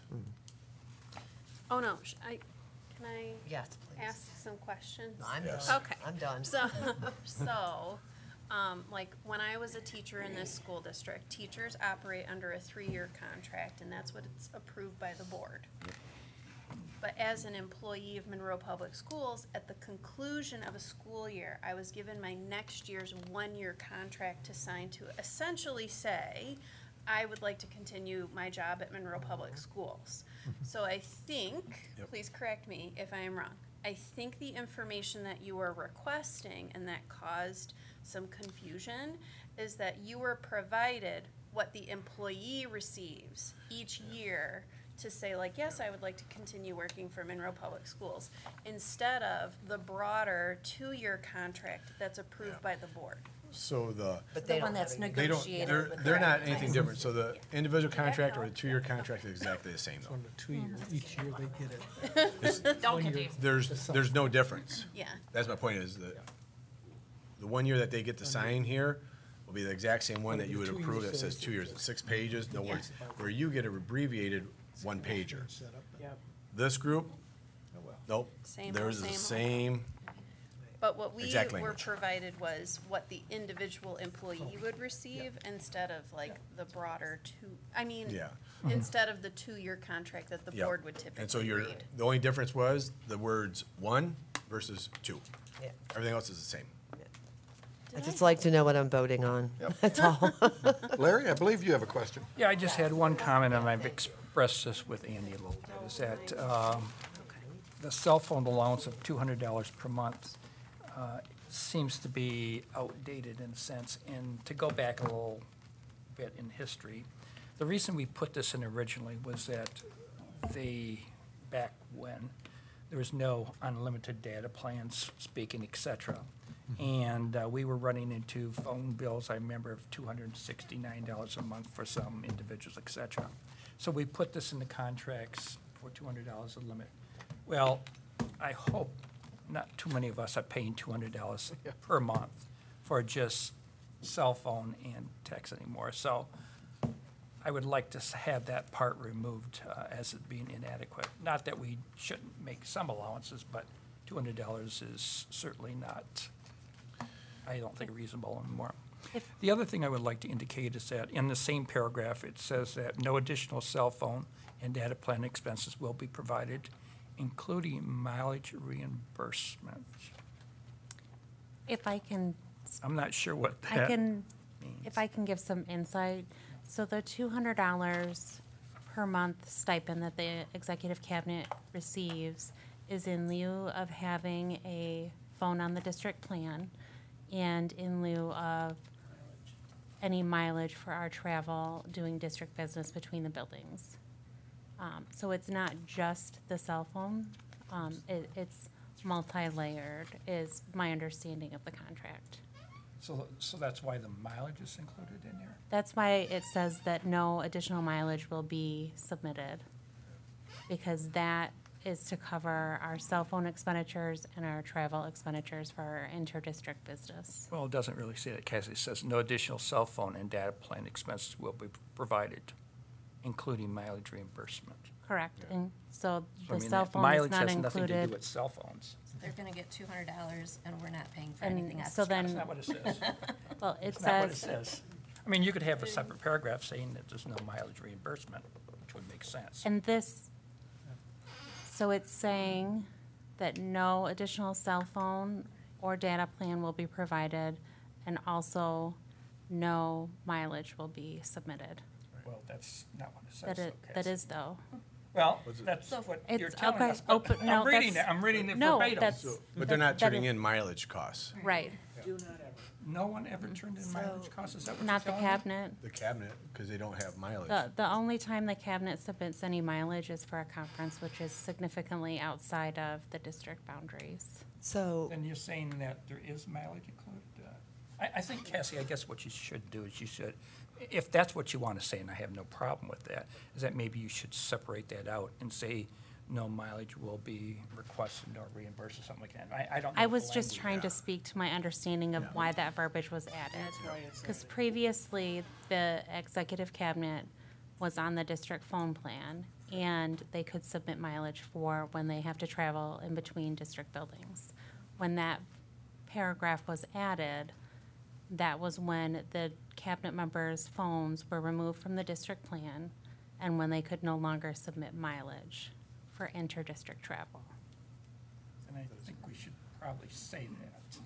Oh, no, can I Yes, ask some questions? I'm Yes. done. Okay. I'm done. So, like, when I was a teacher in this school district, teachers operate under a 3-year contract, and that's what it's approved by the board. But as an employee of Monroe Public Schools, at the conclusion of a school year, I was given my next year's 1-year contract to sign to essentially say, I would like to continue my job at Monroe Public Schools. So I think, please correct me if I am wrong, I think the information that you are requesting and that caused some confusion is that you were provided what the employee receives each year to say, like, yes, I would like to continue working for Monroe Public Schools, instead of the broader 2-year contract that's approved by the board. So But they The one don't that's have any- negotiated with they're the not anything advertising. different. So the individual contract or the 2-year contract is exactly the same though. On the 2 year, each year they get it. Don't confuse. There's no difference. Yeah. That's my point, is that the 1 year that they get to sign here will be the exact same one that you would approve that says 2 years, 6 pages, no words, where you get an abbreviated 1-pager. Yep. This group, nope, Same theirs old, is the same same. But what we Exact were language. provided was what the individual employee would receive instead of like the broader Yeah. instead of the 2-year contract that the Yep. board would typically And so read. the only difference was the words 1 versus 2. Yeah. Everything else is the same. I just like to know what I'm voting on. That's all. Larry, I believe you have a question. Yeah, I just had one comment, and I've expressed this with Andy a little bit, is that the cell phone allowance of $200 per month seems to be outdated in a sense. And to go back a little bit in history, the reason we put this in originally was that back when, there was no unlimited data plans, speaking, et cetera. And we were running into phone bills, I remember, of $269 a month for some individuals, et cetera. So we put this in the contracts for $200 a limit. Well, I hope not too many of us are paying $200 per month for just cell phone and text anymore. So I would like to have that part removed as it being inadequate. Not that we shouldn't make some allowances, but $200 is certainly not, I don't think, reasonable anymore. The other thing I would like to indicate is that in the same paragraph, it says that no additional cell phone and data plan expenses will be provided, including mileage reimbursement. If I can, I'm not sure what I that can, means. if I can give some insight. So the $200 per month stipend that the executive cabinet receives is in lieu of having a phone on the district plan and in lieu of any mileage for our travel doing district business between the buildings. So it's not just the cell phone. It's multi-layered is my understanding of the contract. So that's why the mileage is included in there? That's why it says that no additional mileage will be submitted, because that is to cover our cell phone expenditures and our travel expenditures for our inter-district business. Well, it doesn't really say that, Cassie. It says no additional cell phone and data plan expenses will be provided, including mileage reimbursement. Correct, and so So, I the mean, cell that phone is mileage not has nothing to do included. with cell phones. They're gonna get $200 and we're not paying for And anything else. so then- That's not what it says. Well, it That's not what it says, says. I mean, you could have a separate paragraph saying that there's no mileage reimbursement, which would make sense. and this, so it's saying that no additional cell phone or data plan will be provided, and also no mileage will be submitted. Well, that's not what it says. That though, it, that Cassie. is though. Well, that's what you're It's, telling okay, us, but open, no, I'm reading it, that's- I'm reading it no, verbatim. that's- But they're not that turning is- in mileage costs. Right, No one ever turned in mileage costs, is that what you're not the telling me? cabinet. The cabinet, because they don't have mileage. The only time the cabinet submits any mileage is for a conference, which is significantly outside of the district boundaries. So, Then you're saying that there is mileage included? I think, Cassie, I guess what you should do is you should, if that's what you want to say, and I have no problem with that, is that maybe you should separate that out and say no mileage will be requested or reimbursed or something like that. I don't know. I the was just language. trying to speak to my understanding of why that verbiage was added. That's why it's Because added. previously, the executive cabinet was on the district phone plan, and they could submit mileage for when they have to travel in between district buildings. When that paragraph was added, that was when the cabinet members' phones were removed from the district plan, and when they could no longer submit mileage for inter-district travel. And I think we should probably say that.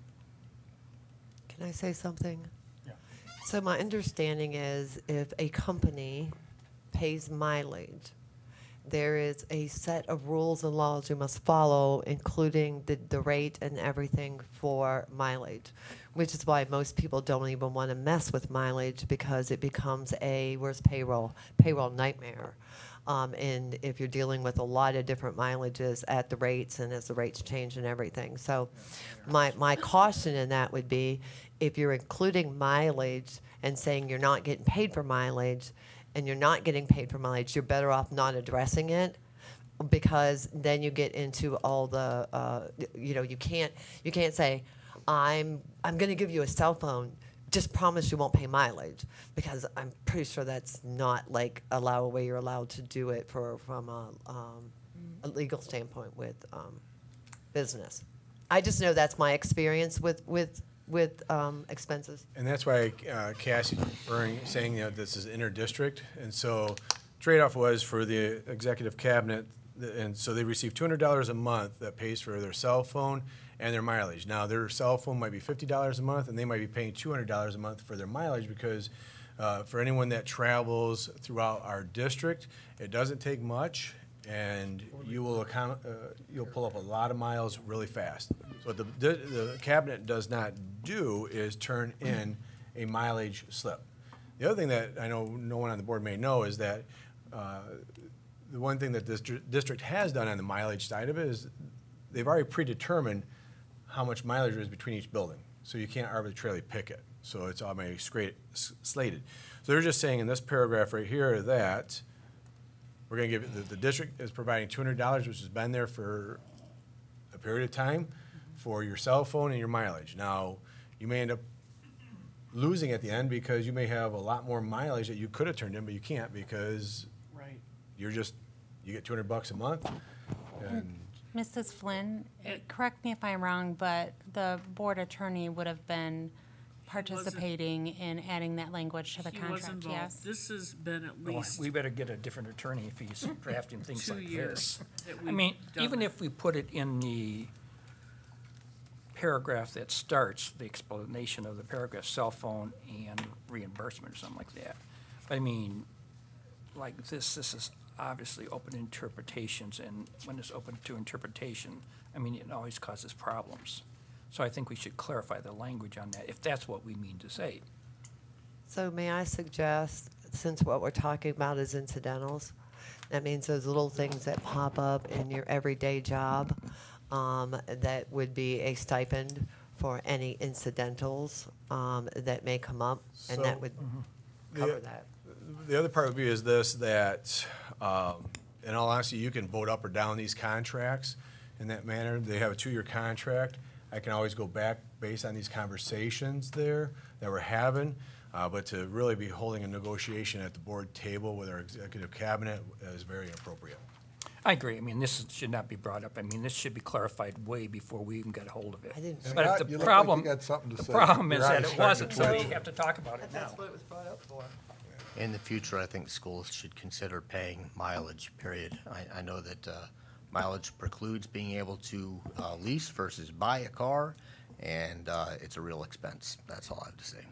can I say something? Yeah. So my understanding is if a company pays mileage, there is a set of rules and laws you must follow, including the rate and everything for mileage, which is why most people don't even want to mess with mileage, because it becomes where's payroll nightmare. And if you're dealing with a lot of different mileages at the rates and as the rates change and everything. So my caution in that would be, if you're including mileage and saying you're not getting paid for mileage, and you're not getting paid for mileage, you're better off not addressing it, because then you get into all the, you can't say, I'm going to give you a cell phone, just promise you won't pay mileage, because I'm pretty sure that's not like a way you're allowed to do it from a legal standpoint with business. I just know that's my experience with expenses. And that's why Cassie's saying, this is inter-district. And so trade-off was for the executive cabinet, and so they receive $200 a month that pays for their cell phone and their mileage. Now, their cell phone might be $50 a month, and they might be paying $200 a month for their mileage, because for anyone that travels throughout our district, it doesn't take much, and you'll pull up a lot of miles really fast. So what the cabinet does not do is turn in a mileage slip. The other thing that I know no one on the board may know is that the one thing that this district has done on the mileage side of it is they've already predetermined how much mileage there is between each building. So you can't arbitrarily pick it. So it's already slated. So they're just saying in this paragraph right here that we're going to give the district is providing $200, which has been there for a period of time, for your cell phone and your mileage. Now, you may end up losing at the end, because you may have a lot more mileage that you could have turned in, but you can't, because Right. you get $200 a month. And Mrs. Flynn, correct me if I'm wrong, but the board attorney would have been participating in adding that language to the He was contract, involved. yes? This has been at Well, least we better get a different attorney if he's drafting things 2 like years this. that I we've mean, done even it. if we put it in the paragraph that starts the explanation of the paragraph, cell phone and reimbursement or something like that, I mean, like this is obviously open interpretations, and when it's open to interpretation, I mean, it always causes problems. So I think we should clarify the language on that, if that's what we mean to say. So may I suggest, since what we're talking about is incidentals, that means those little things that pop up in your everyday job, that would be a stipend for any incidentals that may come up, and that So- would The- cover that. The other part would be is this, that, in all honesty, you can vote up or down these contracts in that manner. They have a 2-year contract. I can always go back based on these conversations there that we're having, but to really be holding a negotiation at the board table with our executive cabinet is very inappropriate. I agree. I mean, this should not be brought up. I mean, this should be clarified way before we even get a hold of it. I didn't Scott, But you the look like you problem, got something to the say. problem is Your that eyes it starting wasn't, to so we twitch. have to talk about it now. That's what it was brought up for. In the future, I think schools should consider paying mileage, period. I know that mileage precludes being able to lease versus buy a car, and it's a real expense. That's all I have to say.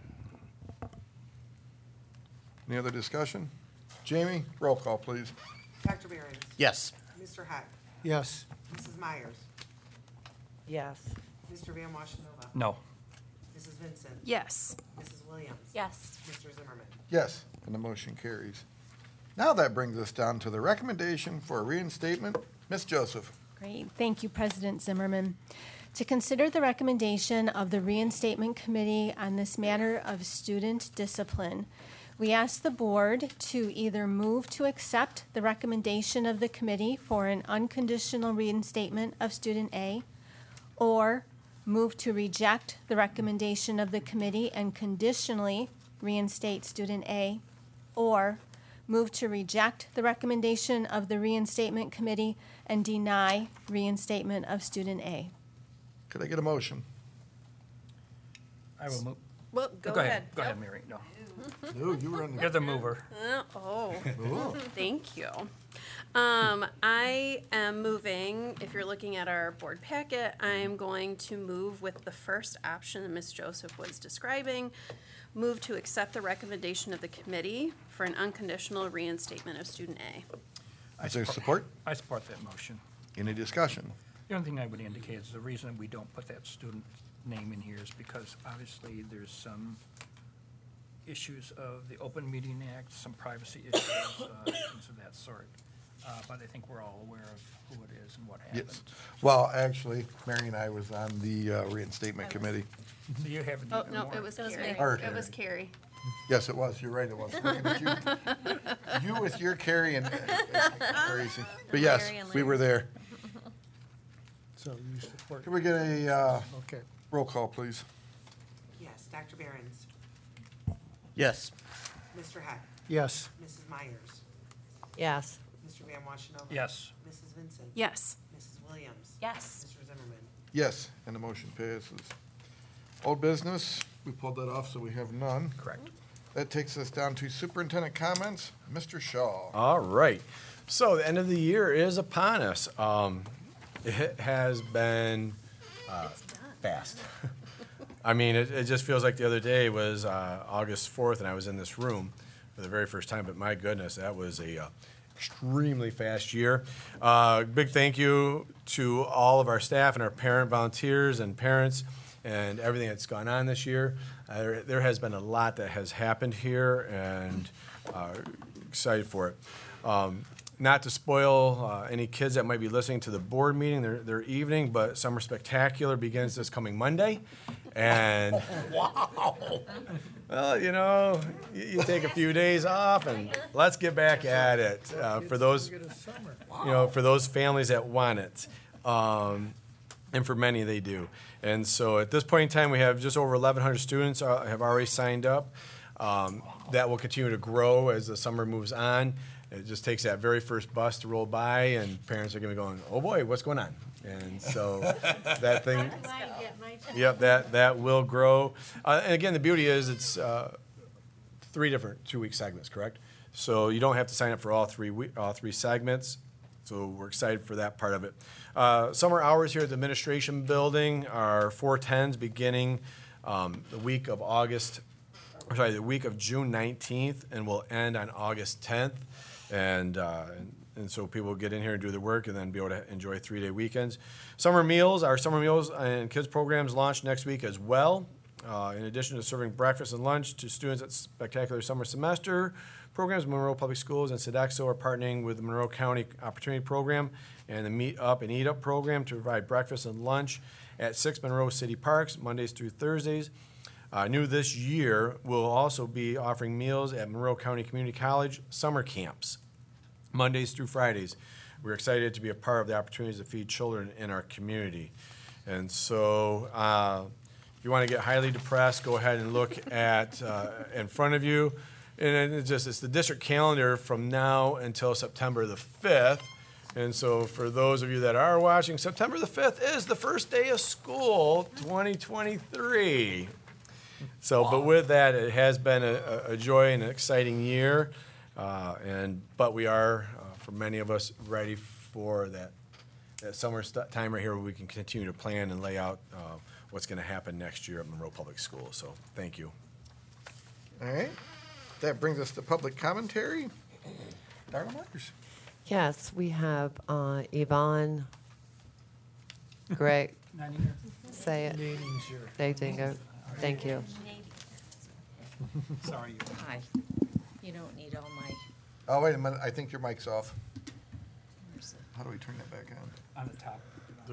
Any other discussion? Jamie, roll call, please. Dr. Behrens? Yes. Mr. Heck? Yes. Mrs. Myers? Yes. Mr. Van Washenova? No. Mrs. Vincent? Yes. Mrs. Williams? Yes. Mr. Zimmerman? Yes, and the motion carries. Now that brings us down to the recommendation for reinstatement. Ms. Joseph. Great. Thank you, President Zimmerman. To consider the recommendation of the Reinstatement Committee on this matter of student discipline, we ask the board to either move to accept the recommendation of the committee for an unconditional reinstatement of student A, or move to reject the recommendation of the committee and conditionally reinstate student A, or move to reject the recommendation of the Reinstatement Committee and deny reinstatement of student A. Could I get a motion? I will move. Well, go ahead. ahead. Go ahead, Mary. No. No, you were in You're the mover. Ooh. Thank you. I am moving, if you're looking at our board packet, I'm going to move with the first option that Ms. Joseph was describing. Move to accept the recommendation of the committee for an unconditional reinstatement of student A. Is there support? I support that motion. Any discussion? The only thing I would indicate is the reason we don't put that student name in here is because obviously there's some issues of the Open Meeting Act, some privacy issues, things of that sort. But I think we're all aware of who it is and what happened. Yes. Well, actually, Mary and I was on the reinstatement committee. So you have Oh, even no, more. it was It was Carrie. me. Or It was Carrie. Carrie. Yes, it was. You're right, it was. Looking at you. You with your carry and crazy. But yes, Larry and we were there. So you support. Can we get a Okay. roll call, please? Yes. Dr. Behrens? Yes. Mr. Heck? Yes. Mrs. Myers? Yes. Mr. Van Washenova? Yes. Mrs. Vincent? Yes. Mrs. Williams? Yes. Mr. Zimmerman? Yes, and the motion passes. Old business, we pulled that off, so we have none. Correct. That takes us down to superintendent comments. Mr. Shaw. All right. So the end of the year is upon us. It has been fast. I mean, it just feels like the other day was August 4th, and I was in this room for the very first time. But my goodness, that was a extremely fast year. Big thank you to all of our staff and our parent volunteers and parents and everything that's gone on this year. There has been a lot that has happened here, and excited for it. Not to spoil any kids that might be listening to the board meeting, their evening, but Summer Spectacular begins this coming Monday. And wow. Well, you know, you take a few days off and let's get back at it for those, you know, for those families that want it. And for many, they do. And so at this point in time, we have just over 1,100 students have already signed up. That will continue to grow as the summer moves on. It just takes that very first bus to roll by, and parents are going to be going, oh boy, what's going on? And so that thing, yep, that will grow. And again, the beauty is it's 3 different 2-week segments, correct? So you don't have to sign up for all three segments. So we're excited for that part of it. Summer hours here at the administration building are 4:10s beginning the week of August the week of June 19th, and will end on August 10th. And so people will get in here and do their work and then be able to enjoy 3-day weekends. Our summer meals and kids programs launch next week as well. In addition to serving breakfast and lunch to students at Spectacular Summer Semester programs, Monroe Public Schools and Sodexo are partnering with the Monroe County Opportunity Program and the Meet Up and Eat Up program to provide breakfast and lunch at 6 Monroe City Parks, Mondays through Thursdays. New this year, we'll also be offering meals at Monroe County Community College summer camps, Mondays through Fridays. We're excited to be a part of the opportunities to feed children in our community. And so if you want to get highly depressed, go ahead and look at in front of you. And it's the district calendar from now until September the 5th. And so for those of you that are watching, September the 5th is the first day of school, 2023. So, but with that, it has been a joy and an exciting year. But we are, for many of us, ready for that summer time right here where we can continue to plan and lay out what's going to happen next year at Monroe Public Schools. So thank you. All right. That brings us to public commentary. Darla Myers. Yes, we have Yvonne, Greg, say it. Nadinger. Thank you. Sorry. Hi. You don't need all my, Oh, wait a minute. I think your mic's off. How do we turn that back on? On the top.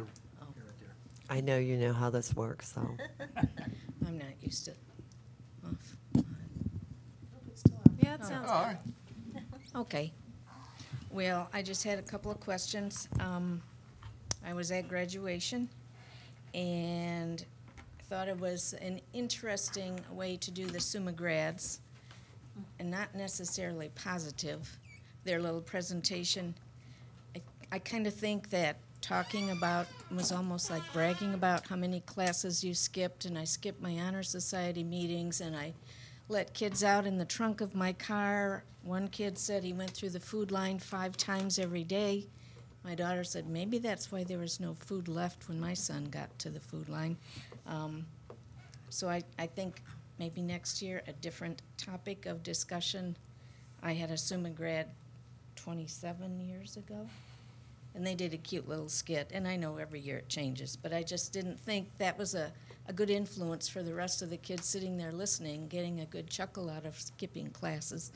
I know you know how this works, so. I'm not used to off. Yeah, it sounds Oh, all right. Okay. Well, I just had a couple of questions. I was at graduation and thought it was an interesting way to do the Summa grads, and not necessarily positive, their little presentation. I kind of think that talking about was almost like bragging about how many classes you skipped, and I skipped my Honor Society meetings, and I let kids out in the trunk of my car. One kid said he went through the food line 5 times every day. My daughter said maybe that's why there was no food left when my son got to the food line. So I think maybe next year a different topic of discussion. I had a Summa grad 27 years ago, and they did a cute little skit, and I know every year it changes, but I just didn't think that was a good influence for the rest of the kids sitting there listening, getting a good chuckle out of skipping classes.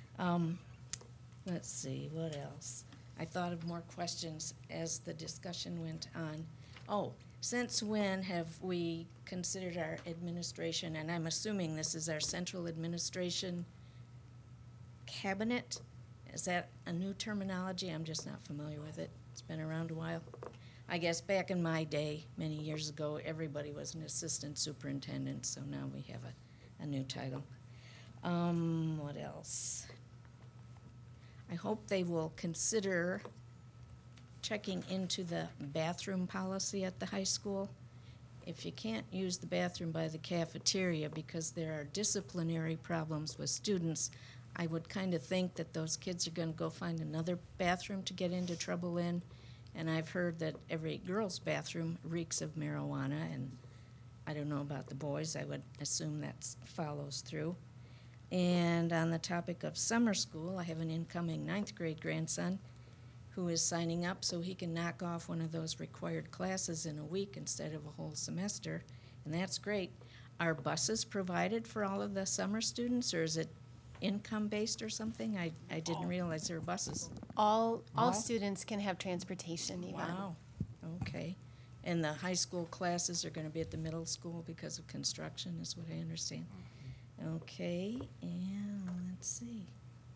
Let's see, what else? I thought of more questions as the discussion went on. Oh, since when have we considered our administration, and I'm assuming this is our central administration cabinet? Is that a new terminology? I'm just not familiar with it. It's been around a while. I guess back in my day, many years ago, everybody was an assistant superintendent, so now we have a new title. What else? I hope they will consider checking into the bathroom policy at the high school. If you can't use the bathroom by the cafeteria because there are disciplinary problems with students, I would kind of think that those kids are going to go find another bathroom to get into trouble in. And I've heard that every girl's bathroom reeks of marijuana, and I don't know about the boys. I would assume that follows through. And on the topic of summer school, I have an incoming 9th grade grandson who is signing up so he can knock off one of those required classes in a week instead of a whole semester, and that's great. Are buses provided for all of the summer students, or is it income-based or something? I didn't realize there were buses. All students can have transportation, Yvonne. Wow, okay. And the high school classes are going to be at the middle school because of construction, is what I understand. Okay, and let's see.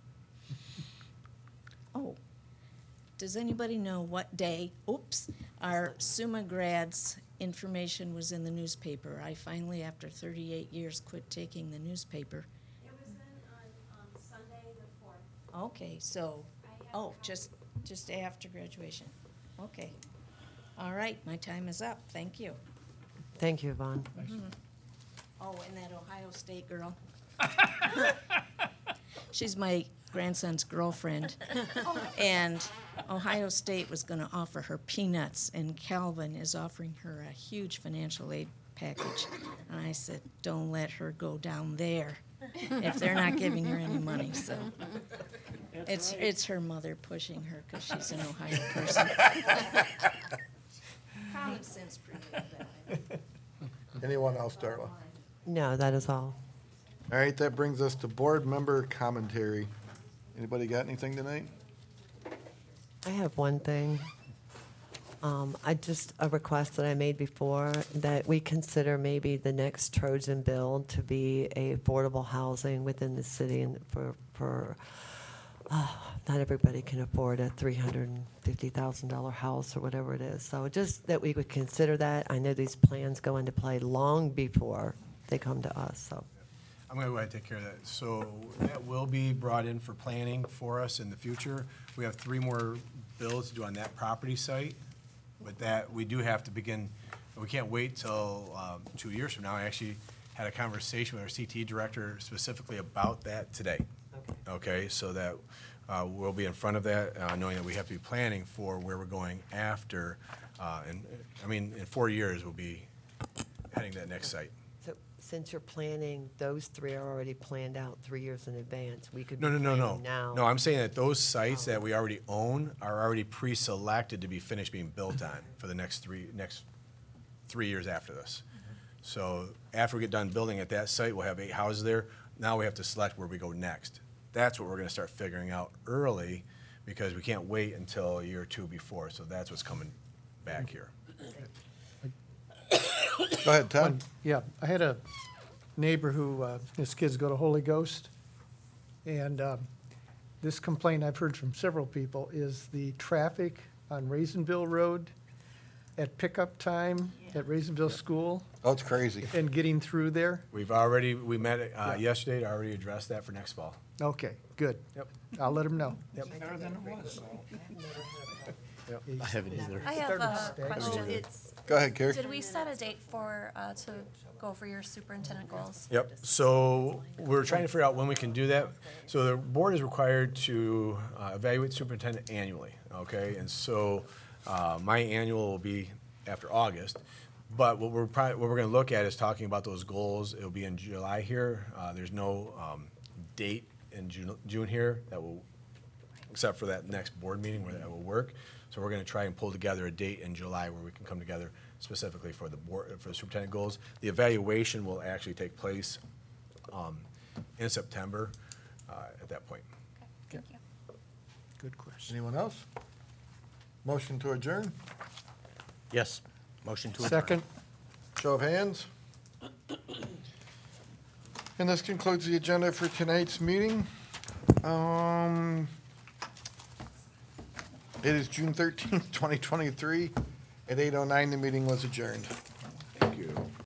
Oh, does anybody know what day, our Summa grads information was in the newspaper? I finally, after 38 years, quit taking the newspaper. It was in on Sunday the 4th. Okay, so, just after graduation. Okay. All right, my time is up. Thank you. Thank you, Yvonne. Mhm. Oh, and that Ohio State girl. She's my grandson's girlfriend. And Ohio State was going to offer her peanuts, and Calvin is offering her a huge financial aid package. And I said, don't let her go down there. if they're not giving her any money, so. That's right. It's her mother pushing her because she's an Ohio person. Common sense prevailed. Anyone else, Darla? No, that is all. All right, that brings us to board member commentary. Anybody got anything tonight? I have one thing. A request that I made before, that we consider maybe the next Trojan bill to be a affordable housing within the city, and not everybody can afford a $350,000 house or whatever it is. So just that we would consider that. I know these plans go into play long before they come to us, so. I'm going to go ahead and take care of that. So that will be brought in for planning for us in the future. We have 3 more bills to do on that property site, but that we do have to begin, we can't wait till 2 years from now. I actually had a conversation with our CT director specifically about that today. Okay, so that we'll be in front of that, knowing that we have to be planning for where we're going after. And I mean, in 4 years, we'll be heading to that next site. So since you're planning, those 3 are already planned out 3 years in advance. We could No, be no, no, no. planning now. No, I'm saying that those sites that we already own are already pre-selected to be finished being built on for the next 3 years after this. So after we get done building at that site, we'll have 8 houses there. Now we have to select where we go next. That's what we're gonna start figuring out early, because we can't wait until a year or 2 before. So that's what's coming back here. Go ahead, Todd. Yeah, I had a neighbor who, his kids go to Holy Ghost, and this complaint I've heard from several people is the traffic on Raisinville Road at pickup time at Raisinville School. Oh, it's crazy. And getting through there. We met yesterday to already address that for next fall. Okay, good. Yep. I'll let them know. It's better than it was. I haven't either. I have a question. Go ahead, Carrie. Did we set a date for, to go for your superintendent goals? Yep, so we're trying to figure out when we can do that. So the board is required to evaluate superintendent annually, okay? And so my annual will be after August. But what we're gonna look at is talking about those goals. It'll be in July here. There's no date in June here that will, except for that next board meeting where that will work. So we're gonna try and pull together a date in July where we can come together specifically for the board, for the superintendent goals. The evaluation will actually take place in September at that point. Thank you. Good question. Anyone else? Motion to adjourn? Yes, motion to adjourn. Second. Show of hands. And this concludes the agenda for tonight's meeting. It is June 13th, 2023. At 8:09, the meeting was adjourned.